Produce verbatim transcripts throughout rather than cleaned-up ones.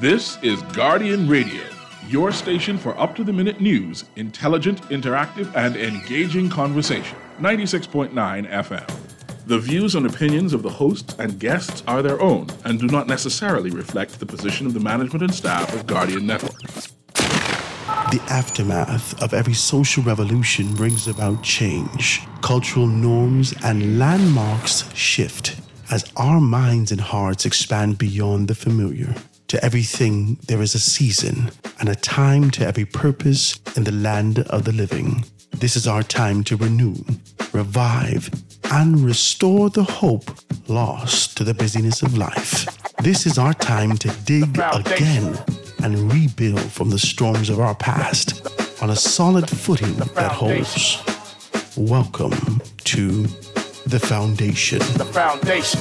This is Guardian Radio, your station for up-to-the-minute news, intelligent, interactive, and engaging conversation. ninety-six point nine F M. The views and opinions of the hosts and guests are their own and do not necessarily reflect the position of the management and staff of Guardian Network. The aftermath of every social revolution brings about change. Cultural norms and landmarks shift as our minds and hearts expand beyond the familiar. To everything, there is a season and a time to every purpose in the land of the living. This is our time to renew, revive, and restore the hope lost to the busyness of life. This is our time to dig again and rebuild from the storms of our past on a solid footing that holds. Welcome to The Foundation. The Foundation.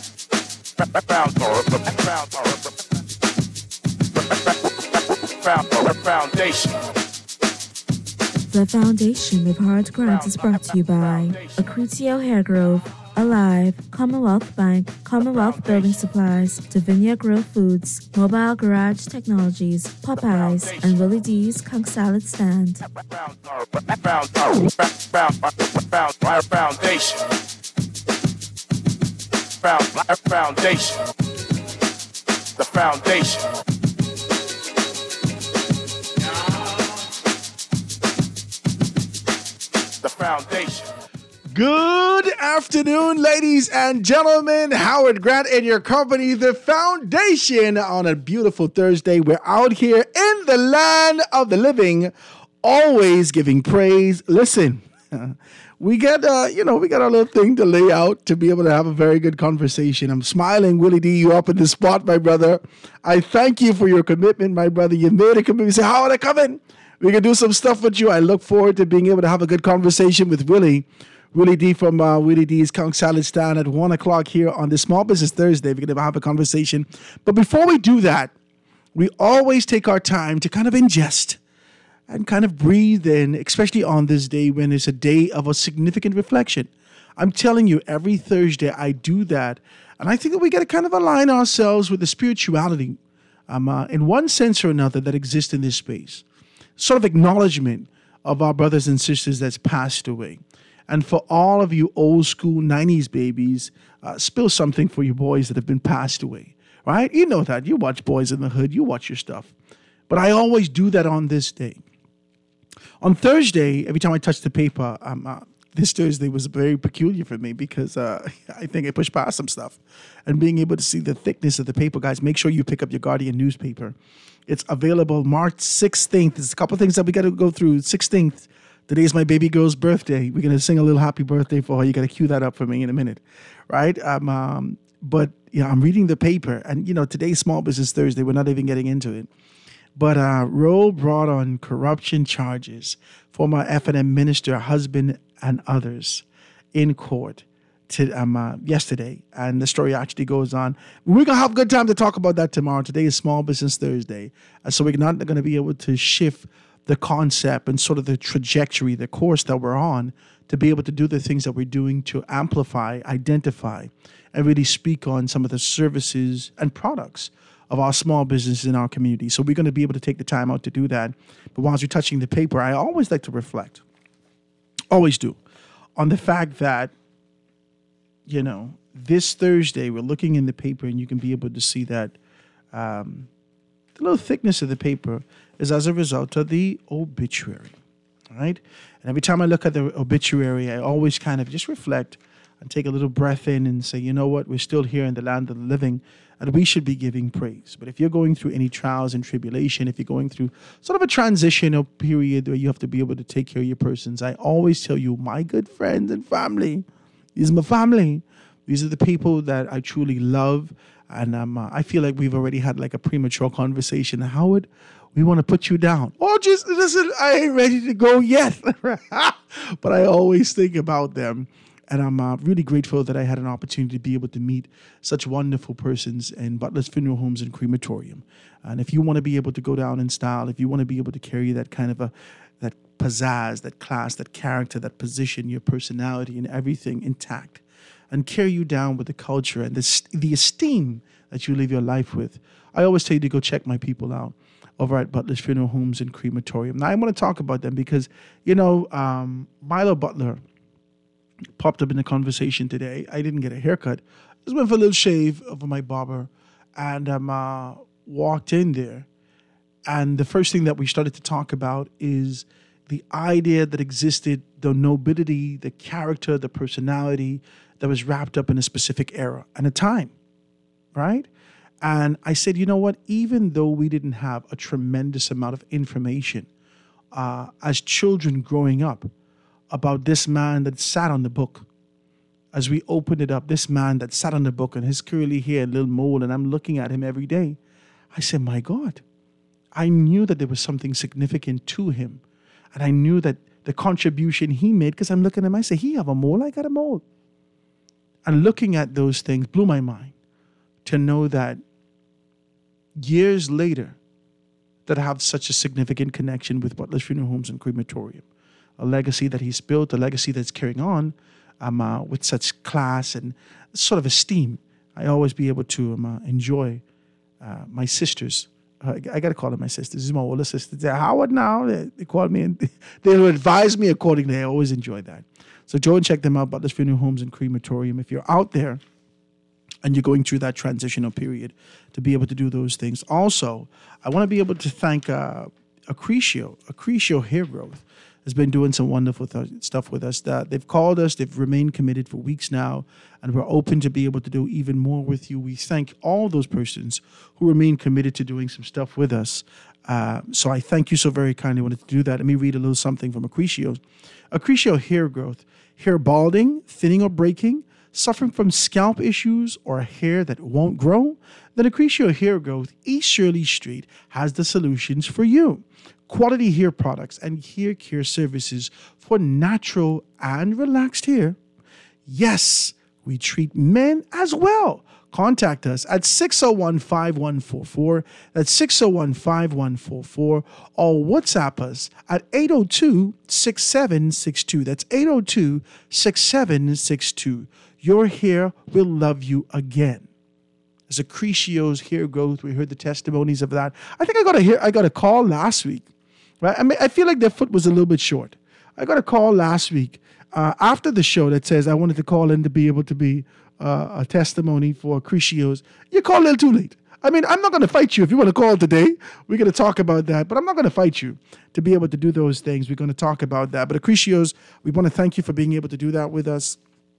Foundation. The Foundation with Hard Grant is brought to you by Accretio Hair Grove, Alive, Commonwealth Bank, Commonwealth Building Supplies, Davinia Grill Foods, Mobile Garage Technologies, Popeyes, and Willie D's Conch Salad Stand. Foundation. Foundation. The Foundation. The Foundation. Good afternoon, ladies and gentlemen. Howard Grant in your company, The Foundation, on a beautiful Thursday. We're out here in the land of the living, always giving praise. Listen, we got, uh, you know, we got our little thing to lay out to be able to have a very good conversation. I'm smiling, Willie D, you up in the spot, my brother. I thank you for your commitment, my brother. You made a commitment. You say, Howard, I come in. We can do some stuff with you. I look forward to being able to have a good conversation with Willie. Willie D from uh, Willie D's Conch Salad Stand at one o'clock here on this Small Business Thursday. We're going to have a conversation. But before we do that, we always take our time to kind of ingest and kind of breathe in, especially on this day when it's a day of a significant reflection. I'm telling you, every Thursday I do that. And I think that we got to kind of align ourselves with the spirituality um, uh, in one sense or another that exists in this space. Sort of acknowledgement of our brothers and sisters that's passed away. And for all of you old school nineties babies, uh, spill something for your boys that have been passed away, right? You know that. You watch Boys in the Hood. You watch your stuff. But I always do that on this day. On Thursday, every time I touch the paper, um, uh, this Thursday was very peculiar for me because uh, I think I pushed past some stuff. And being able to see the thickness of the paper, guys, make sure you pick up your Guardian newspaper. It's available March sixteenth. There's a couple of things that we got to go through. sixteenth. Today is my baby girl's birthday. We're going to sing a little happy birthday for her. You got to cue that up for me in a minute, right? Um, um, but, yeah, I'm reading the paper. And, you know, today's Small Business Thursday. We're not even getting into it. But uh, Roe brought on corruption charges. Former F N M minister, husband, and others in court to, um, uh, yesterday. And the story actually goes on. We're going to have a good time to talk about that tomorrow. Today is Small Business Thursday. Uh, so we're not going to be able to shift the concept and sort of the trajectory, the course that we're on to be able to do the things that we're doing to amplify, identify, and really speak on some of the services and products of our small businesses in our community. So we're going to be able to take the time out to do that. But whilst you're touching the paper, I always like to reflect, always do, on the fact that, you know, this Thursday, we're looking in the paper and you can be able to see that um, the little thickness of the paper is as a result of the obituary, right? And every time I look at the obituary, I always kind of just reflect and take a little breath in and say, you know what, we're still here in the land of the living and we should be giving praise. But if you're going through any trials and tribulation, if you're going through sort of a transitional period where you have to be able to take care of your persons, I always tell you, my good friends and family, these are my family. These are the people that I truly love. And um, uh, I feel like we've already had like a premature conversation. Howard, we want to put you down. Oh, just listen, I ain't ready to go yet. But I always think about them. And I'm uh, really grateful that I had an opportunity to be able to meet such wonderful persons in Butler's Funeral Homes and Crematorium. And if you want to be able to go down in style, if you want to be able to carry that kind of a, that pizzazz, that class, that character, that position, your personality and everything intact, and carry you down with the culture and the, the esteem that you live your life with. I always tell you to go check my people out over at Butler's Funeral Homes and Crematorium. Now, I want to talk about them because, you know, um, Milo Butler popped up in the conversation today. I didn't get a haircut. I just went for a little shave over my barber and um, uh, walked in there. And the first thing that we started to talk about is the idea that existed, the nobility, the character, the personality that was wrapped up in a specific era and a time, right? And I said, you know what? Even though we didn't have a tremendous amount of information uh, as children growing up about this man that sat on the book, as we opened it up, this man that sat on the book and his curly hair, little mole, and I'm looking at him every day, I said, my God, I knew that there was something significant to him. And I knew that the contribution he made, because I'm looking at him, I say, he have a mole, I got a mole. And looking at those things blew my mind to know that years later, that I have such a significant connection with Butler's Funeral Homes and Crematorium, a legacy that he's built, a legacy that's carrying on um, uh, with such class and sort of esteem. I always be able to um, uh, enjoy uh, my sisters. Uh, I got to call them my sisters. This is my older sister. They're Howard now. They, they call me and they'll advise me accordingly. I always enjoy that. So go and check them out, Butler's Funeral Homes and Crematorium. If you're out there and you're going through that transitional period, to be able to do those things. Also, I want to be able to thank uh, Accretio. Accretio Hair Growth has been doing some wonderful th- stuff with us. That they've called us. They've remained committed for weeks now, and we're open to be able to do even more with you. We thank all those persons who remain committed to doing some stuff with us. Uh, so I thank you so very kindly. Wanted to do that. Let me read a little something from Accretio. Accretio Hair Growth. Hair balding, thinning or breaking, suffering from scalp issues or hair that won't grow? Then Accretio Hair Growth, East Shirley Street, has the solutions for you. Quality hair products and hair care services for natural and relaxed hair. Yes, we treat men as well. Contact us at six oh one, five one four four. That's six oh one, five one four four. Or WhatsApp us at eight oh two, six seven six two. That's eight oh two, six seven six two. Your hair will love you again. As Accretio's Hair Growth, we heard the testimonies of that. I think I got a hear, I got a call last week. Right? I mean, I feel like their foot was a little bit short. I got a call last week uh, after the show that says I wanted to call in to be able to be uh, a testimony for Accretio's. You called a little too late. I mean, I'm not going to fight you. If you want to call today, we're going to talk about that. But I'm not going to fight you to be able to do those things. We're going to talk about that. But Accretio's, we want to thank you for being able to do that with us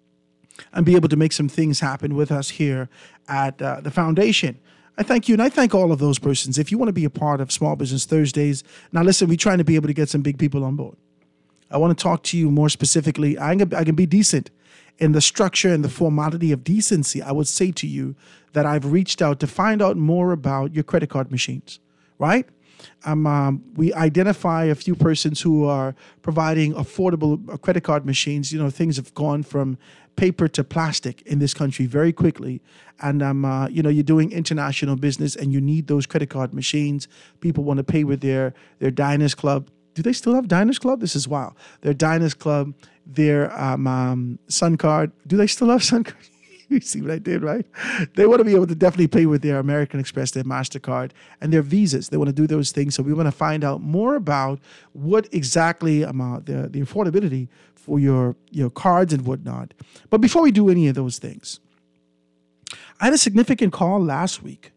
and be able to make some things happen with us here at uh, the foundation. I thank you, and I thank all of those persons. If you want to be a part of Small Business Thursdays, now listen, we're trying to be able to get some big people on board. I want to talk to you more specifically. I can, I can be decent in the structure and the formality of decency. I would say to you that I've reached out to find out more about your credit card machines, right? Um, um, we identify a few persons who are providing affordable credit card machines. You know, things have gone from paper to plastic in this country very quickly. And, um, uh, you know, you're doing international business and you need those credit card machines. People want to pay with their, their Diners Club. Do they still have Diners Club? This is wild. Their Diners Club, their um, um, Sun Card. Do they still have Sun Card? You see what I did, right? They want to be able to definitely pay with their American Express, their MasterCard, and their Visas. They want to do those things. So we want to find out more about what exactly um, uh, the, the affordability for your, your cards and whatnot. But before we do any of those things, I had a significant call last week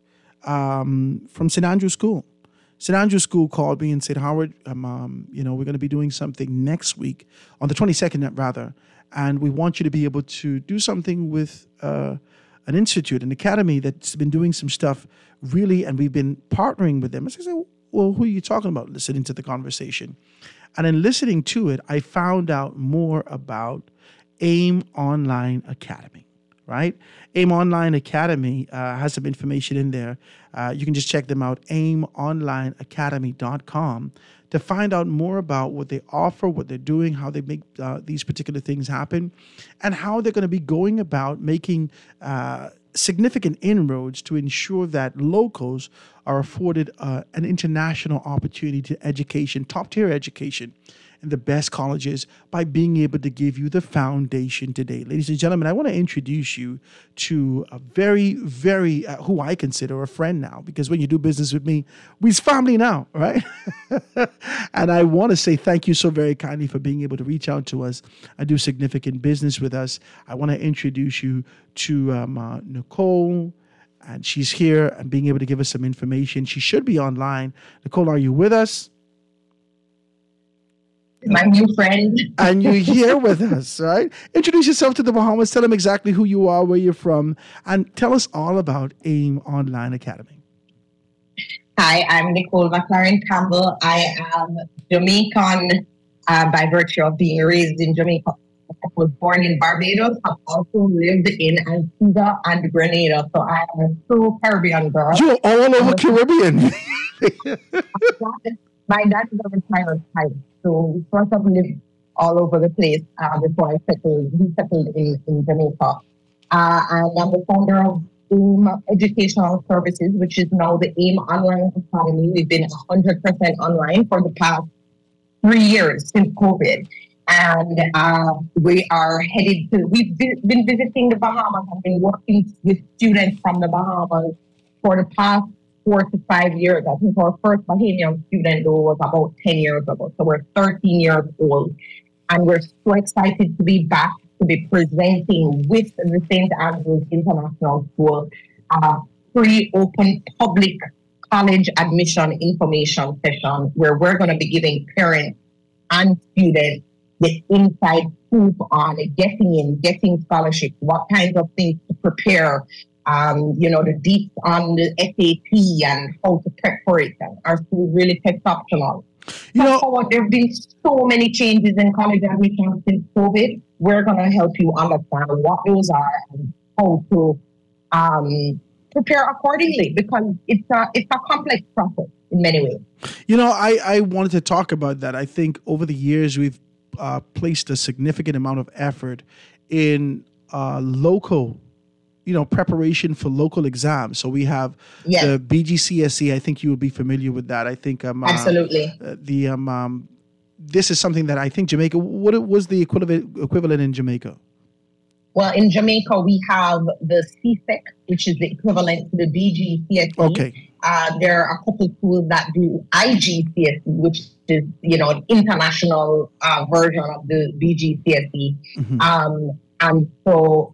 um, from Saint Andrew School. Saint Andrew School called me and said, Howard, um, um, you know, we're going to be doing something next week, on the twenty-second rather, and we want you to be able to do something with uh, an institute, an academy that's been doing some stuff really, and we've been partnering with them. I said, well, who are you talking about? Listening to the conversation. And in listening to it, I found out more about AIM Online Academy, right? AIM Online Academy uh, has some information in there. Uh, you can just check them out, aim online academy dot com, to find out more about what they offer, what they're doing, how they make uh, these particular things happen, and how they're going to be going about making uh, significant inroads to ensure that locals are afforded uh, an international opportunity to education, top-tier education in the best colleges by being able to give you the foundation today. Ladies and gentlemen, I want to introduce you to a very, very, uh, who I consider a friend now, because when you do business with me, we's family now, right? And I want to say thank you so very kindly for being able to reach out to us and do significant business with us. I want to introduce you to um, uh, Nicole, and she's here and being able to give us some information. She should be online. Nicole, are you with us? My new friend. And you're here with us, right? Introduce yourself to the Bahamas. Tell them exactly who you are, where you're from, and tell us all about AIM Online Academy. Hi, I'm Nicole McLaren Campbell. I am Jamaican uh, by virtue of being raised in Jamaica. I was born in Barbados. I've also lived in Antigua and Grenada. So I am a true Caribbean girl. You're all over Caribbean. My dad is a retired pilot. So we sort of lived all over the place uh, before I settled, we settled in, in Jamaica. Uh, and I'm the founder of AIM Educational Services, which is now the AIM Online Academy. We've been one hundred percent online for the past three years since COVID. And uh, we are headed to, we've been visiting the Bahamas and been working with students from the Bahamas for the past four to five years. I think our first Bahamian student though was about ten years ago. So we're thirteen years old. And we're so excited to be back to be presenting with the Saint Andrews International School uh, free open public college admission information session where we're going to be giving parents and students the inside scoop on getting in, getting scholarships, what kinds of things to prepare, um, you know, the deep on the S A T and how to prep for it. Our school really takes optional. You know, so there have been so many changes in college admissions since COVID. We're going to help you understand what those are and how to um, prepare accordingly, because it's a, it's a complex process in many ways. You know, I, I wanted to talk about that. I think over the years, we've Uh, placed a significant amount of effort in uh, local, you know, preparation for local exams. So we have yes. the B G C S E. I think you would be familiar with that. I think um, absolutely uh, the um, um, this is something that I think Jamaica. What was the equivalent equivalent in Jamaica? Well, in Jamaica we have the C S E C, which is the equivalent to the B G C S E. Okay. Uh, there are a couple of schools that do I G C S E, which is, you know, an international uh, version of the B G C S E. Mm-hmm. Um, and so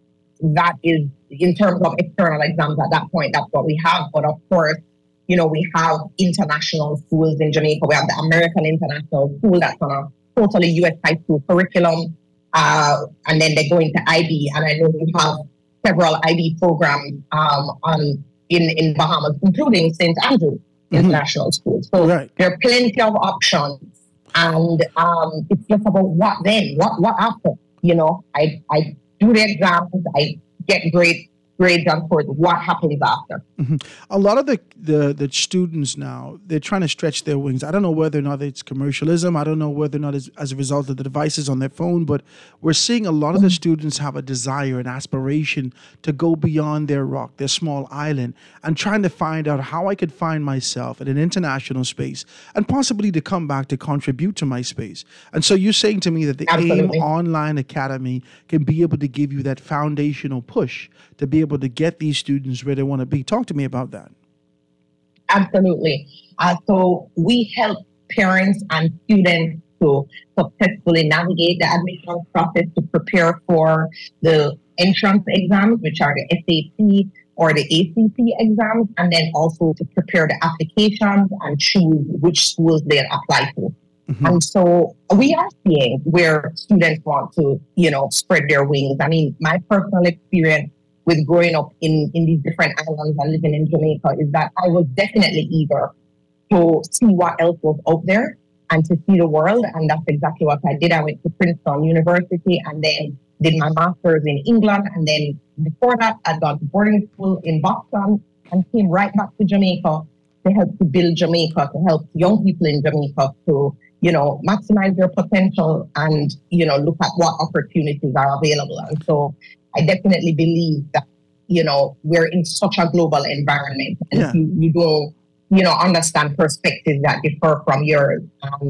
that is, in terms of external exams at that point, that's what we have. But of course, you know, we have international schools in Jamaica. We have the American International School that's on a totally U S high school curriculum. Uh, and then they go into I B. And I know we have several I B programs um, on in, in Bahamas, including Saint Andrews mm-hmm. International School. So right. there are plenty of options. And um, it's just about what then, what what after. You know, I, I do the exams, I get great grades on course. What happens after? Mm-hmm. A lot of the, the the students now, they're trying to stretch their wings. I don't know whether or not it's commercialism. I don't know whether or not it's as a result of the devices on their phone, but we're seeing a lot of the students have a desire and aspiration to go beyond their rock, their small island, and trying to find out how I could find myself in an international space and possibly to come back to contribute to my space. And so you're saying to me that the Absolutely. AIM Online Academy can be able to give you that foundational push to be able to get these students where they want to be. Talk to me about that. Absolutely. Uh, so we help parents and students to successfully navigate the admissions process to prepare for the entrance exams, which are the S A T or the A C T exams, and then also to prepare the applications and choose which schools they'll apply to. Mm-hmm. And so we are seeing where students want to, you know, spread their wings. I mean, my personal experience with growing up in, in these different islands and living in Jamaica is that I was definitely eager to see what else was out there and to see the world. And that's exactly what I did. I went to Princeton University and then did my master's in England. And then before that, I'd gone to boarding school in Boston and came right back to Jamaica to help to build Jamaica, to help young people in Jamaica to, you know, maximize their potential and, you know, look at what opportunities are available. And so I definitely believe that, you know, we're in such a global environment. And yeah. if you, you don't, you know, understand perspectives that differ from yours, um,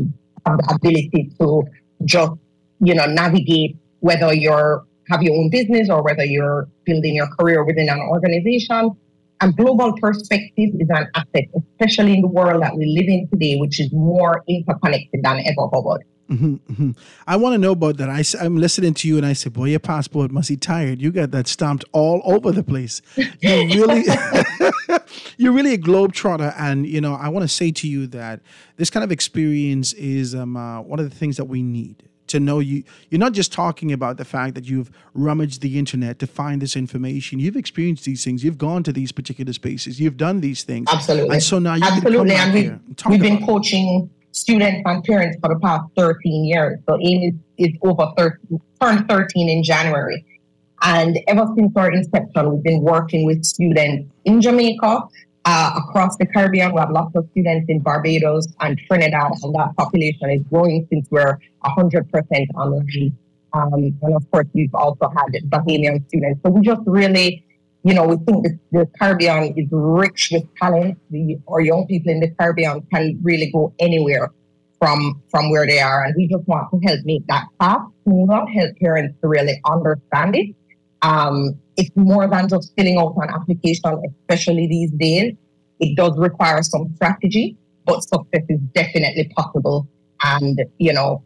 have the ability to just, you know, navigate whether you're have your own business or whether you're building your career within an organization. A global perspective is an asset, especially in the world that we live in today, which is more interconnected than ever before. Mm-hmm, mm-hmm. I want to know about that. I, I'm listening to you and I said, boy, your passport must be tired. You got that stamped all over the place. You're really, you're really a globetrotter. And, you know, I want to say to you that this kind of experience is um, uh, one of the things that we need. To know you, you're not just talking about the fact that you've rummaged the internet to find this information. You've experienced these things. You've gone to these particular spaces. You've done these things. Absolutely. And so now you Absolutely. can come and out we, here and talk we've about been coaching students and parents for the past thirteen years. So Amy is, is over thirteen, turned thirteen in January. And ever since our inception, we've been working with students in Jamaica, Uh, across the Caribbean. We have lots of students in Barbados and Trinidad, and that population is growing since we're one hundred percent online. Um, and of course, we've also had Bahamian students. So we just really, you know, we think that the Caribbean is rich with talent. The, our young people in the Caribbean can really go anywhere from, from where they are. And we just want to help make that path smoother, help parents to really understand it. Um, it's more than just filling out an application, especially these days. It does require some strategy, but success is definitely possible. And, you know,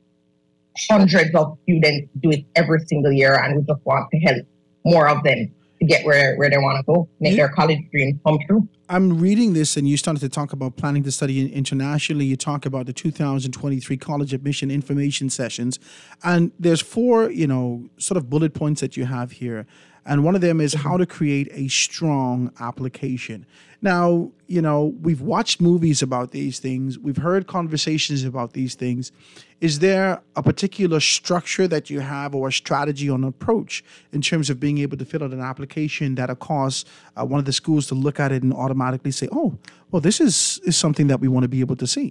hundreds of students do it every single year, and we just want to help more of them to get where, where they want to go, make yeah. their college dreams come true. I'm reading this, and you started to talk about planning to study internationally. You talk about the two thousand twenty-three college admission information sessions, and there's four, you know, sort of bullet points that you have here. And one of them is how to create a strong application. Now, you know, we've watched movies about these things. We've heard conversations about these things. Is there a particular structure that you have or a strategy or an approach in terms of being able to fill out an application that'll cause uh, one of the schools to look at it and automatically say, oh, well, this is, is something that we want to be able to see?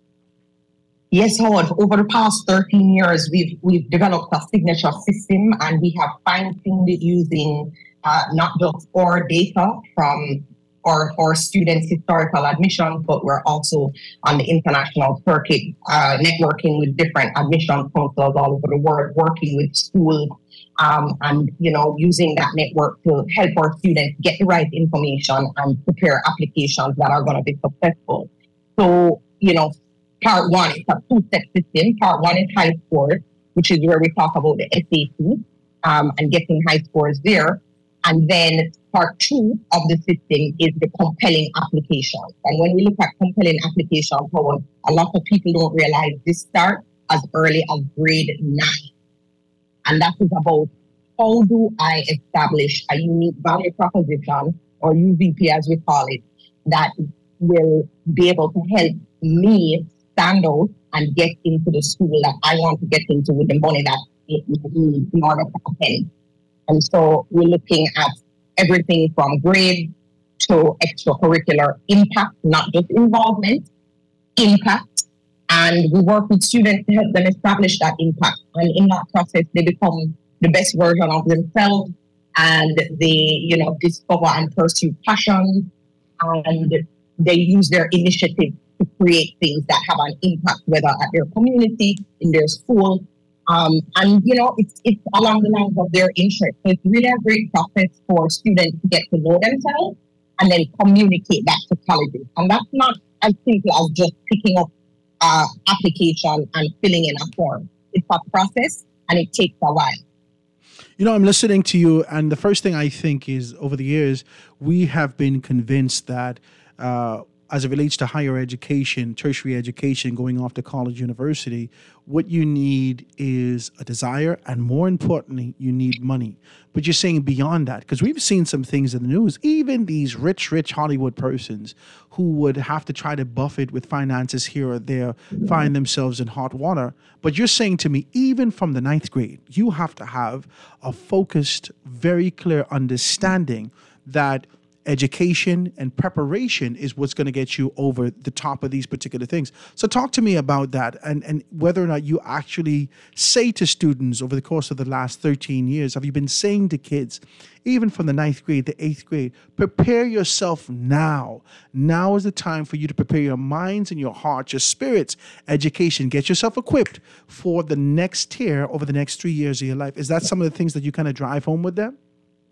Yes, Howard. Over the past thirteen years, we've we've developed a signature system, and we have fine-tuned it using uh, not just our data from our, our students' historical admissions, but we're also on the international circuit, uh, networking with different admission councils all over the world, working with schools, um, and you know, using that network to help our students get the right information and prepare applications that are going to be successful. So, you know. Part one is a two-step system. Part one is high scores, which is where we talk about the S A T um, and getting high scores there. And then part two of the system is the compelling application. And when we look at compelling application, a lot of people don't realize this starts as early as grade nine. And that is about how do I establish a unique value proposition, or U V P as we call it, that will be able to help me stand out and get into the school that I want to get into with the money that it needs in order to attend. And so we're looking at everything from grade to extracurricular impact, not just involvement, impact. And we work with students to help them establish that impact. And in that process, they become the best version of themselves, and they, you know, discover and pursue passions, and they use their initiative to create things that have an impact, whether at their community, in their school, um, and you know, it's it's along the lines of their interest. So it's really a great process for students to get to know themselves and then communicate that to colleges. And that's not as simple as just picking up an application and filling in a form. It's a process, and it takes a while. You know, I'm listening to you, and the first thing I think is, over the years, we have been convinced that uh, as it relates to higher education, tertiary education, going off to college, university, what you need is a desire, and more importantly, you need money. But you're saying beyond that, because we've seen some things in the news, even these rich, rich Hollywood persons who would have to try to buffet with finances here or there, find themselves in hot water. But you're saying to me, even from the ninth grade, you have to have a focused, very clear understanding that education and preparation is what's going to get you over the top of these particular things. So talk to me about that, and, and whether or not you actually say to students over the course of the last thirteen years, have you been saying to kids, even from the ninth grade to eighth grade, prepare yourself now. Now is the time for you to prepare your minds and your hearts, your spirits, education. Get yourself equipped for the next tier over the next three years of your life. Is that some of the things that you kind of drive home with them?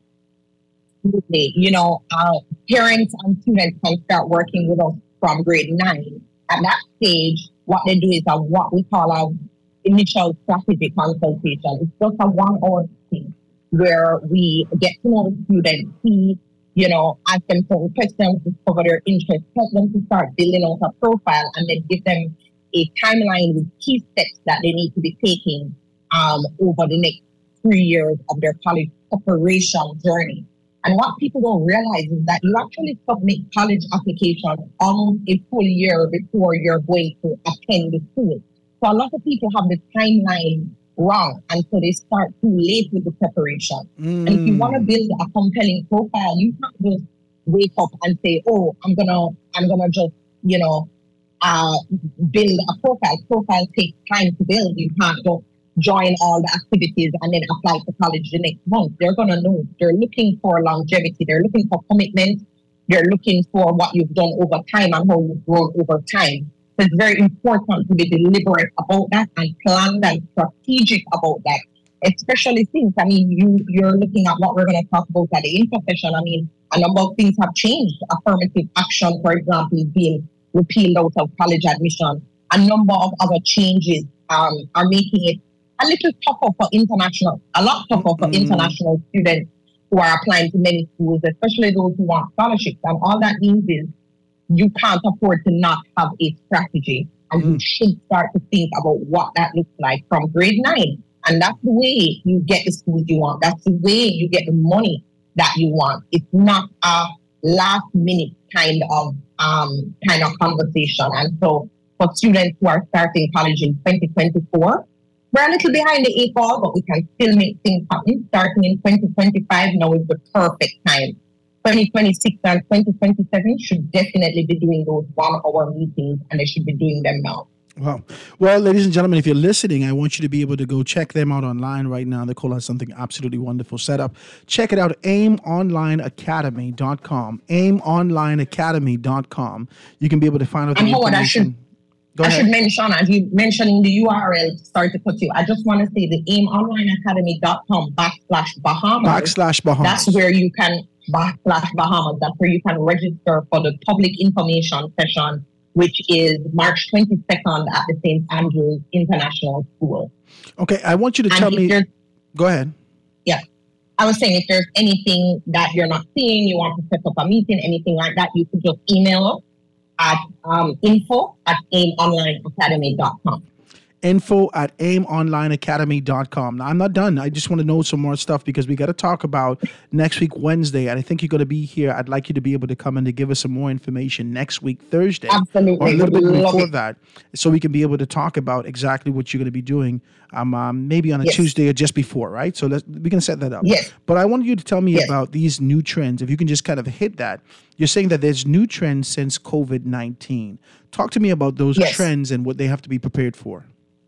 You know, uh, parents and students can start working with us from grade nine. At that stage, what they do is a, what we call a initial strategy consultation. It's just a one-hour thing where we get to know the student, see, you know, ask them certain questions, discover their interest, help them to start building out a profile, and then give them a timeline with key steps that they need to be taking um, over the next three years of their college preparation journey. And what people don't realize is that you actually submit college applications almost a full year before you're going to attend the school. So a lot of people have the timeline wrong, and so they start too late with the preparation. Mm. And if you want to build a compelling profile, you can't just wake up and say, "Oh, I'm gonna, I'm gonna just, you know, uh, build a profile." Profile takes time to build. You can't just join all the activities and then apply to college the next month. They're gonna know. They're looking for longevity. They're looking for commitment. They're looking for what you've done over time and how you've grown over time. So it's very important to be deliberate about that and planned and strategic about that. Especially since, I mean, you, you're looking at what we're going to talk about at the intersection. I mean, a number of things have changed. Affirmative action, for example, is being repealed out of college admission. A number of other changes um, are making it a little tougher for international, a lot tougher for mm-hmm. international students who are applying to many schools, especially those who want scholarships. And all that means is you can't afford to not have a strategy. And mm. you should start to think about what that looks like from grade nine. And that's the way you get the schools you want. That's the way you get the money that you want. It's not a last minute kind of um, kind of conversation. And so for students who are starting college in twenty twenty-four, we're a little behind the eight ball, but we can still make things happen. Starting in twenty twenty-five, now is the perfect time. twenty twenty-six and twenty twenty-seven should definitely be doing those one-hour meetings, and they should be doing them now. Wow. Well, ladies and gentlemen, if you're listening, I want you to be able to go check them out online right now. Nicole has something absolutely wonderful set up. Check it out, aim online academy dot com. aim online academy dot com. You can be able to find out the and information. I should, Go I ahead. should mention, as you mentioning the U R L, sorry to put you, I just want to say the aim online academy dot com backslash Bahamas. Backslash Bahamas. That's where you can, backslash Bahamas, that's where you can register for the public information session, which is March twenty-second at the Saint Andrews International School. Okay, I want you to and tell me. Go ahead. Yeah. I was saying, if there's anything that you're not seeing, you want to set up a meeting, anything like that, you could just email us at um, info at aim online academy dot com. info at aim online academy dot com. Now, I'm not done. I just want to know some more stuff because we got to talk about next week, Wednesday. And I think you're going to be here. I'd like you to be able to come in to give us some more information next week, Thursday. Absolutely. Or a little bit Love before it. that, so we can be able to talk about exactly what you're going to be doing um, um, maybe on a yes. Tuesday or just before, right? So let's, we can set that up. Yes. But I want you to tell me yes. about these new trends. If you can just kind of hit that. You're saying that there's new trends since COVID nineteen. Talk to me about those yes. trends and what they have to be prepared for.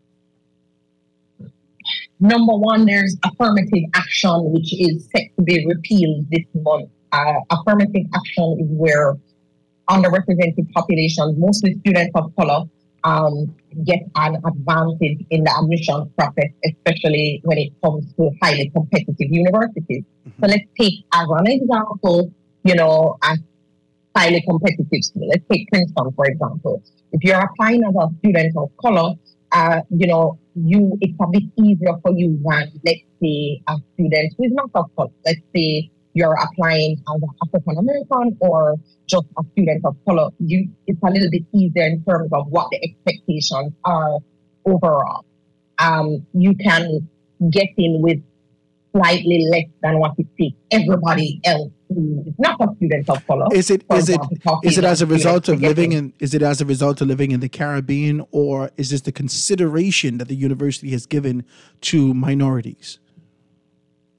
Number one, there's affirmative action, which is set to be repealed this month. Uh, affirmative action is where underrepresented populations, mostly students of color, um, get an advantage in the admission process, especially when it comes to highly competitive universities. Mm-hmm. So let's take as an example, you know, a highly competitive school. Let's take Princeton, for example. If you're applying as a student of color, uh, you know, you it's a bit easier for you than, let's say, a student who is not of color. Let's say you're applying as an African American or just a student of color. You, it's a little bit easier in terms of what the expectations are overall. Um, you can get in with slightly less than what it takes everybody else who is not a student of color. Is it is it is it as a result of living in? Is it as a result of living in the Caribbean, or is this the consideration that the university has given to minorities?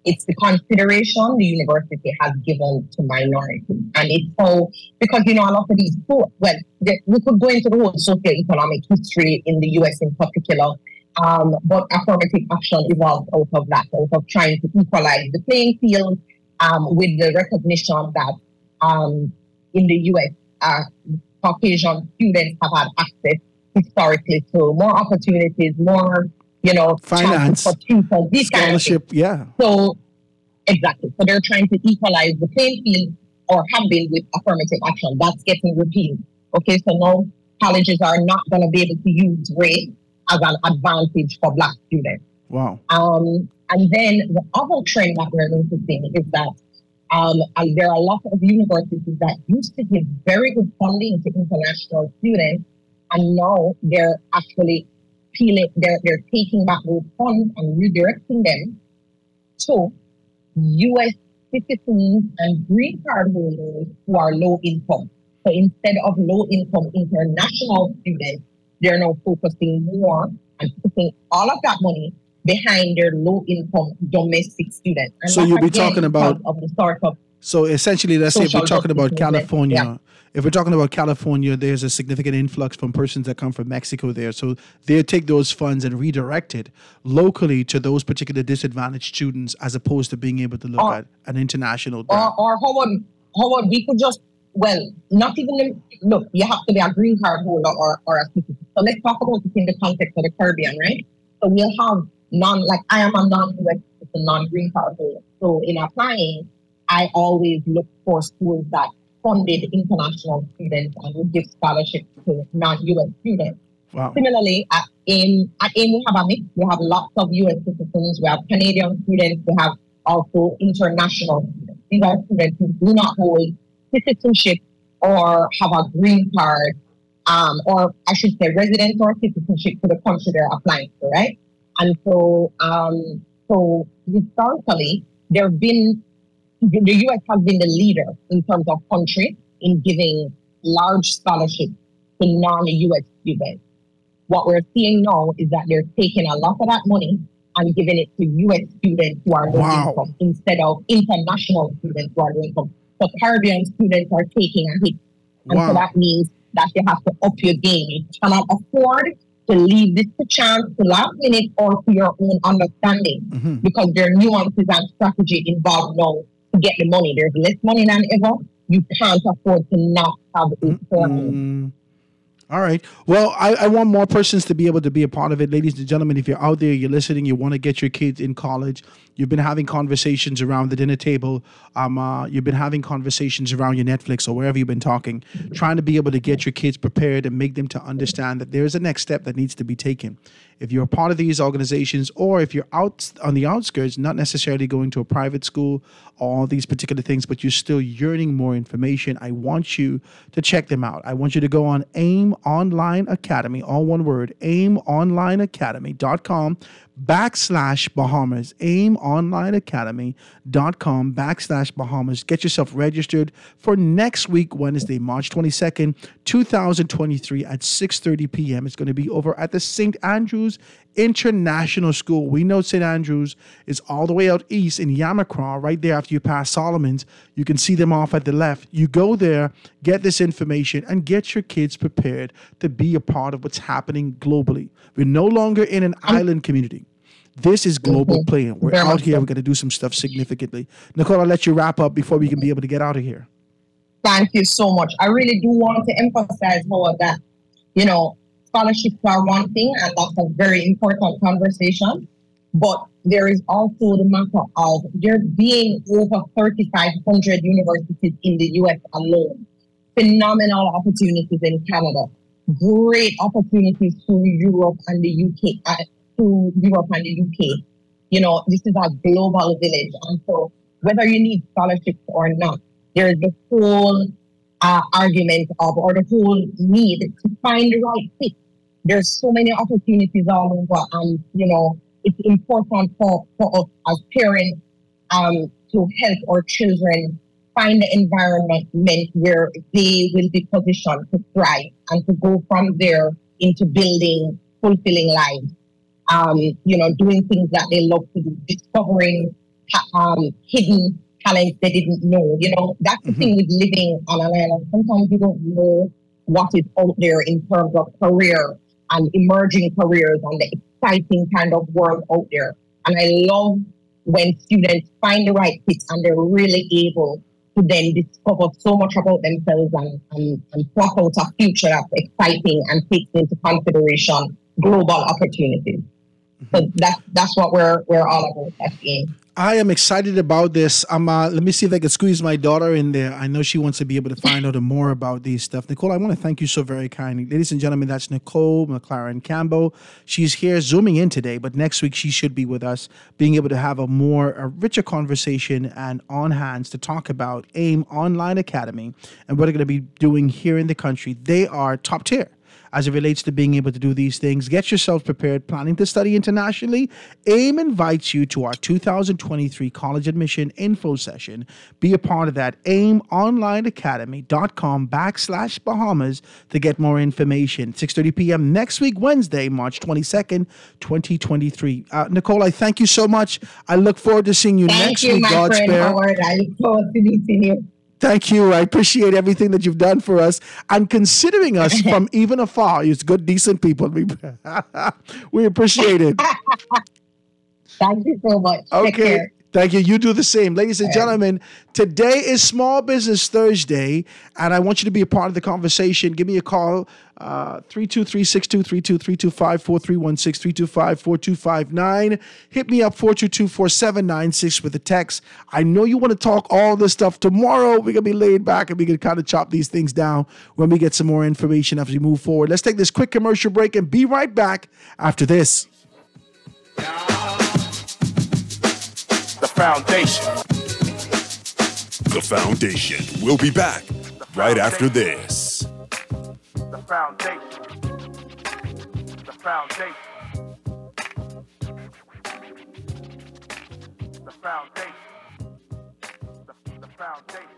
it's the consideration the university has given to minorities. And it's so, because, you know, a lot of these schools, well, the, we could go into the whole socioeconomic history in the U S in particular, um, but affirmative action evolved out of that, out of trying to equalize the playing field um, with the recognition that um, in the U S, uh, Caucasian students have had access historically to more opportunities, more, you know, finance, for tutors, these scholarship, kind of yeah. So, exactly. So they're trying to equalize the playing field, or have been, with affirmative action. That's getting repealed. Okay, so now colleges are not going to be able to use race as an advantage for Black students. Wow. Um, and then the other trend that we're noticing is that um, and there are a lot of universities that used to give very good funding to international students, and now they're actually peeling, they're, they're taking back those funds and redirecting them to U S citizens and green card holders who are low income. So instead of low income international students, they're now focusing more and putting all of that money behind their low income domestic students. And so you'll be talking about of the startup. So essentially, let's say if we're talking about California, yeah. if we're talking about California, there's a significant influx from persons that come from Mexico there. So they take those funds and redirect it locally to those particular disadvantaged students, as opposed to being able to look or, at an international grant. Or, or how about, how about we could just, well, not even, look, you have to be a green card holder or, or a citizen. So let's talk about it in the context of the Caribbean, right? So we'll have non, like I am a non-U S citizen, non-green card holder. So in applying, I always look for schools that funded international students and would give scholarships to non-U S students. Wow. Similarly, at AIM, at AIM we have a mix. We have lots of U S citizens, we have Canadian students, we have also international students. These are students who do not hold citizenship or have a green card, um, or I should say residence or citizenship to the country they're applying to, right? And so, um, so historically, there have been, the U S has been the leader in terms of country in giving large scholarships to non-U S students. What we're seeing now is that they're taking a lot of that money and giving it to U S students who are low wow. income instead of international students who are low income. So Caribbean students are taking a hit. And wow. so that means that you have to up your game. You cannot afford to leave this to chance, to last minute, or to your own understanding, mm-hmm. because there are nuances and strategy involved now to get the money. There's less money than ever. You can't afford to not have it. Mm-hmm. All right. Well, I, I want more persons to be able to be a part of it. Ladies and gentlemen, if you're out there, you're listening, you want to get your kids in college, you've been having conversations around the dinner table, um, uh, you've been having conversations around your Netflix or wherever you've been talking, trying to be able to get your kids prepared and make them to understand that there's a next step that needs to be taken. If you're a part of these organizations, or if you're out on the outskirts, not necessarily going to a private school, all these particular things, but you're still yearning more information, I want you to check them out. I want you to go on AIM Online Academy, all one word, aim online academy dot com backslash Bahamas, aim online academy dot com backslash Bahamas. Get yourself registered for next week, Wednesday, March twenty-second, twenty twenty-three at six thirty p.m. It's going to be over at the Saint Andrews International School. We know Saint Andrews is all the way out east in Yamacraw, right there after you pass Solomon's. You can see them off at the left. You go there, get this information, and get your kids prepared to be a part of what's happening globally. We're no longer in an island community. This is global mm-hmm. playing. We're Very out here. We're going to do some stuff significantly. Nicole, I'll let you wrap up before we can be able to get out of here. Thank you so much. I really do want to emphasize more that, you know, scholarships are one thing, and that's a very important conversation. But there is also the matter of there being over thirty-five hundred universities in the U S alone. Phenomenal opportunities in Canada. Great opportunities to Europe and the U K. Uh, to Europe and the U K. You know, this is a global village. And so whether you need scholarships or not, there's the whole uh, argument of, or the whole need to find the right fit. There's so many opportunities all over, and, you know, it's important for, for us as parents um, to help our children find the environment where they will be positioned to thrive and to go from there into building fulfilling lives. Um, you know, doing things that they love to do, discovering um, hidden talents they didn't know. You know, that's the mm-hmm. thing with living on an island. Sometimes you don't know what is out there in terms of career and emerging careers and the exciting kind of world out there. And I love when students find the right fit and they're really able to then discover so much about themselves and, and, and plot out a future that's exciting and takes into consideration global opportunities. Mm-hmm. So that's that's what we're we're all about, that's it. I am excited about this. Um, uh, let me see if I can squeeze my daughter in there. I know she wants to be able to find out more about these stuff. Nicole, I want to thank you so very kindly. Ladies and gentlemen, that's Nicole McLaren Campbell. She's here zooming in today, but next week she should be with us, being able to have a more, a richer conversation and on hands to talk about AIM Online Academy and what they're going to be doing here in the country. They are top tier as it relates to being able to do these things. Get yourself prepared, planning to study internationally. AIM invites you to our two thousand twenty-three college admission info session. Be a part of that. aimonlineacademy.com backslash Bahamas to get more information. six thirty p.m. next week, Wednesday, March twenty-second, twenty twenty-three. Uh, Nicole, I thank you so much. I look forward to seeing you thank next you, week, God's friend spare. Howard. I look forward to meeting you. Thank you. I appreciate everything that you've done for us and considering us from even afar. You're good, decent people. We, we appreciate it. Thank you so much. Okay. Thank you. You do the same. Ladies and gentlemen, today is Small Business Thursday, and I want you to be a part of the conversation. Give me a call, uh, three two three, six two three two, three two five, four three one six, three two five, four two five nine. Hit me up, four two two, four seven nine six with a text. I know you want to talk all this stuff tomorrow. We're going to be laid back, and we can kind of chop these things down when we get some more information as we move forward. Let's take this quick commercial break and be right back after this. The Foundation. The Foundation. We'll be back right after this. The Foundation. The Foundation. The Foundation. The, the Foundation.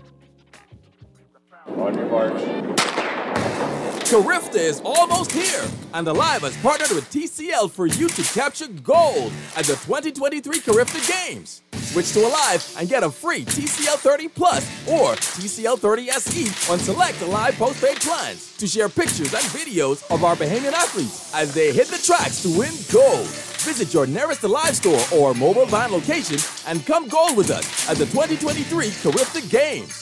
On your march. Carifta is almost here, and Alive has partnered with T C L for you to capture gold at the twenty twenty-three Carifta Games. Switch to Alive and get a free T C L thirty Plus or T C L thirty S E on select Alive postpaid plans to share pictures and videos of our Bahamian athletes as they hit the tracks to win gold. Visit your nearest Alive store or mobile van location and come gold with us at the twenty twenty-three Carifta Games.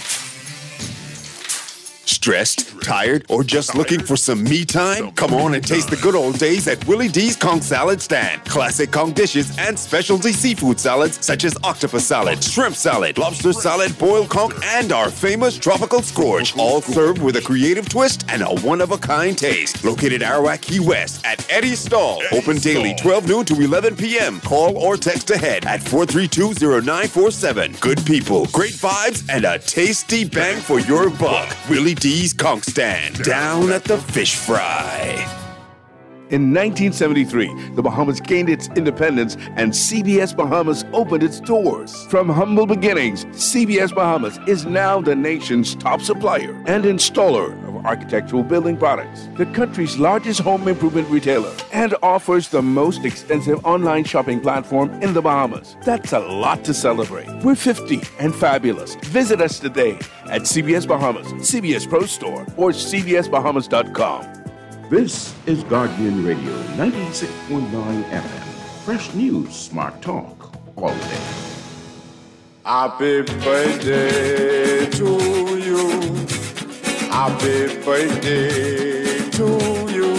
Stressed, tired, or just looking for some me time? Come on and taste the good old days at Willie D's Conch Salad Stand. Classic conch dishes and specialty seafood salads such as octopus salad, shrimp salad, lobster salad, boiled conch, and our famous tropical scourge. All served with a creative twist and a one-of-a-kind taste. Located Arawak Key West at Eddie's Stall. Open daily twelve noon to eleven p.m. Call or text ahead at four three two, zero nine four seven. Good people, great vibes, and a tasty bang for your buck. Willie D's Conch Stand, down at the Fish Fry. In nineteen seventy-three, the Bahamas gained its independence and C B S Bahamas opened its doors. From humble beginnings, C B S Bahamas is now the nation's top supplier and installer of architectural building products, the country's largest home improvement retailer, and offers the most extensive online shopping platform in the Bahamas. That's a lot to celebrate. We're fifty and fabulous. Visit us today at C B S Bahamas, C B S Pro Store, or c b s bahamas dot com. This is Guardian Radio ninety-six point nine F M. Fresh news, smart talk, all day. Happy birthday to you. Happy birthday to you.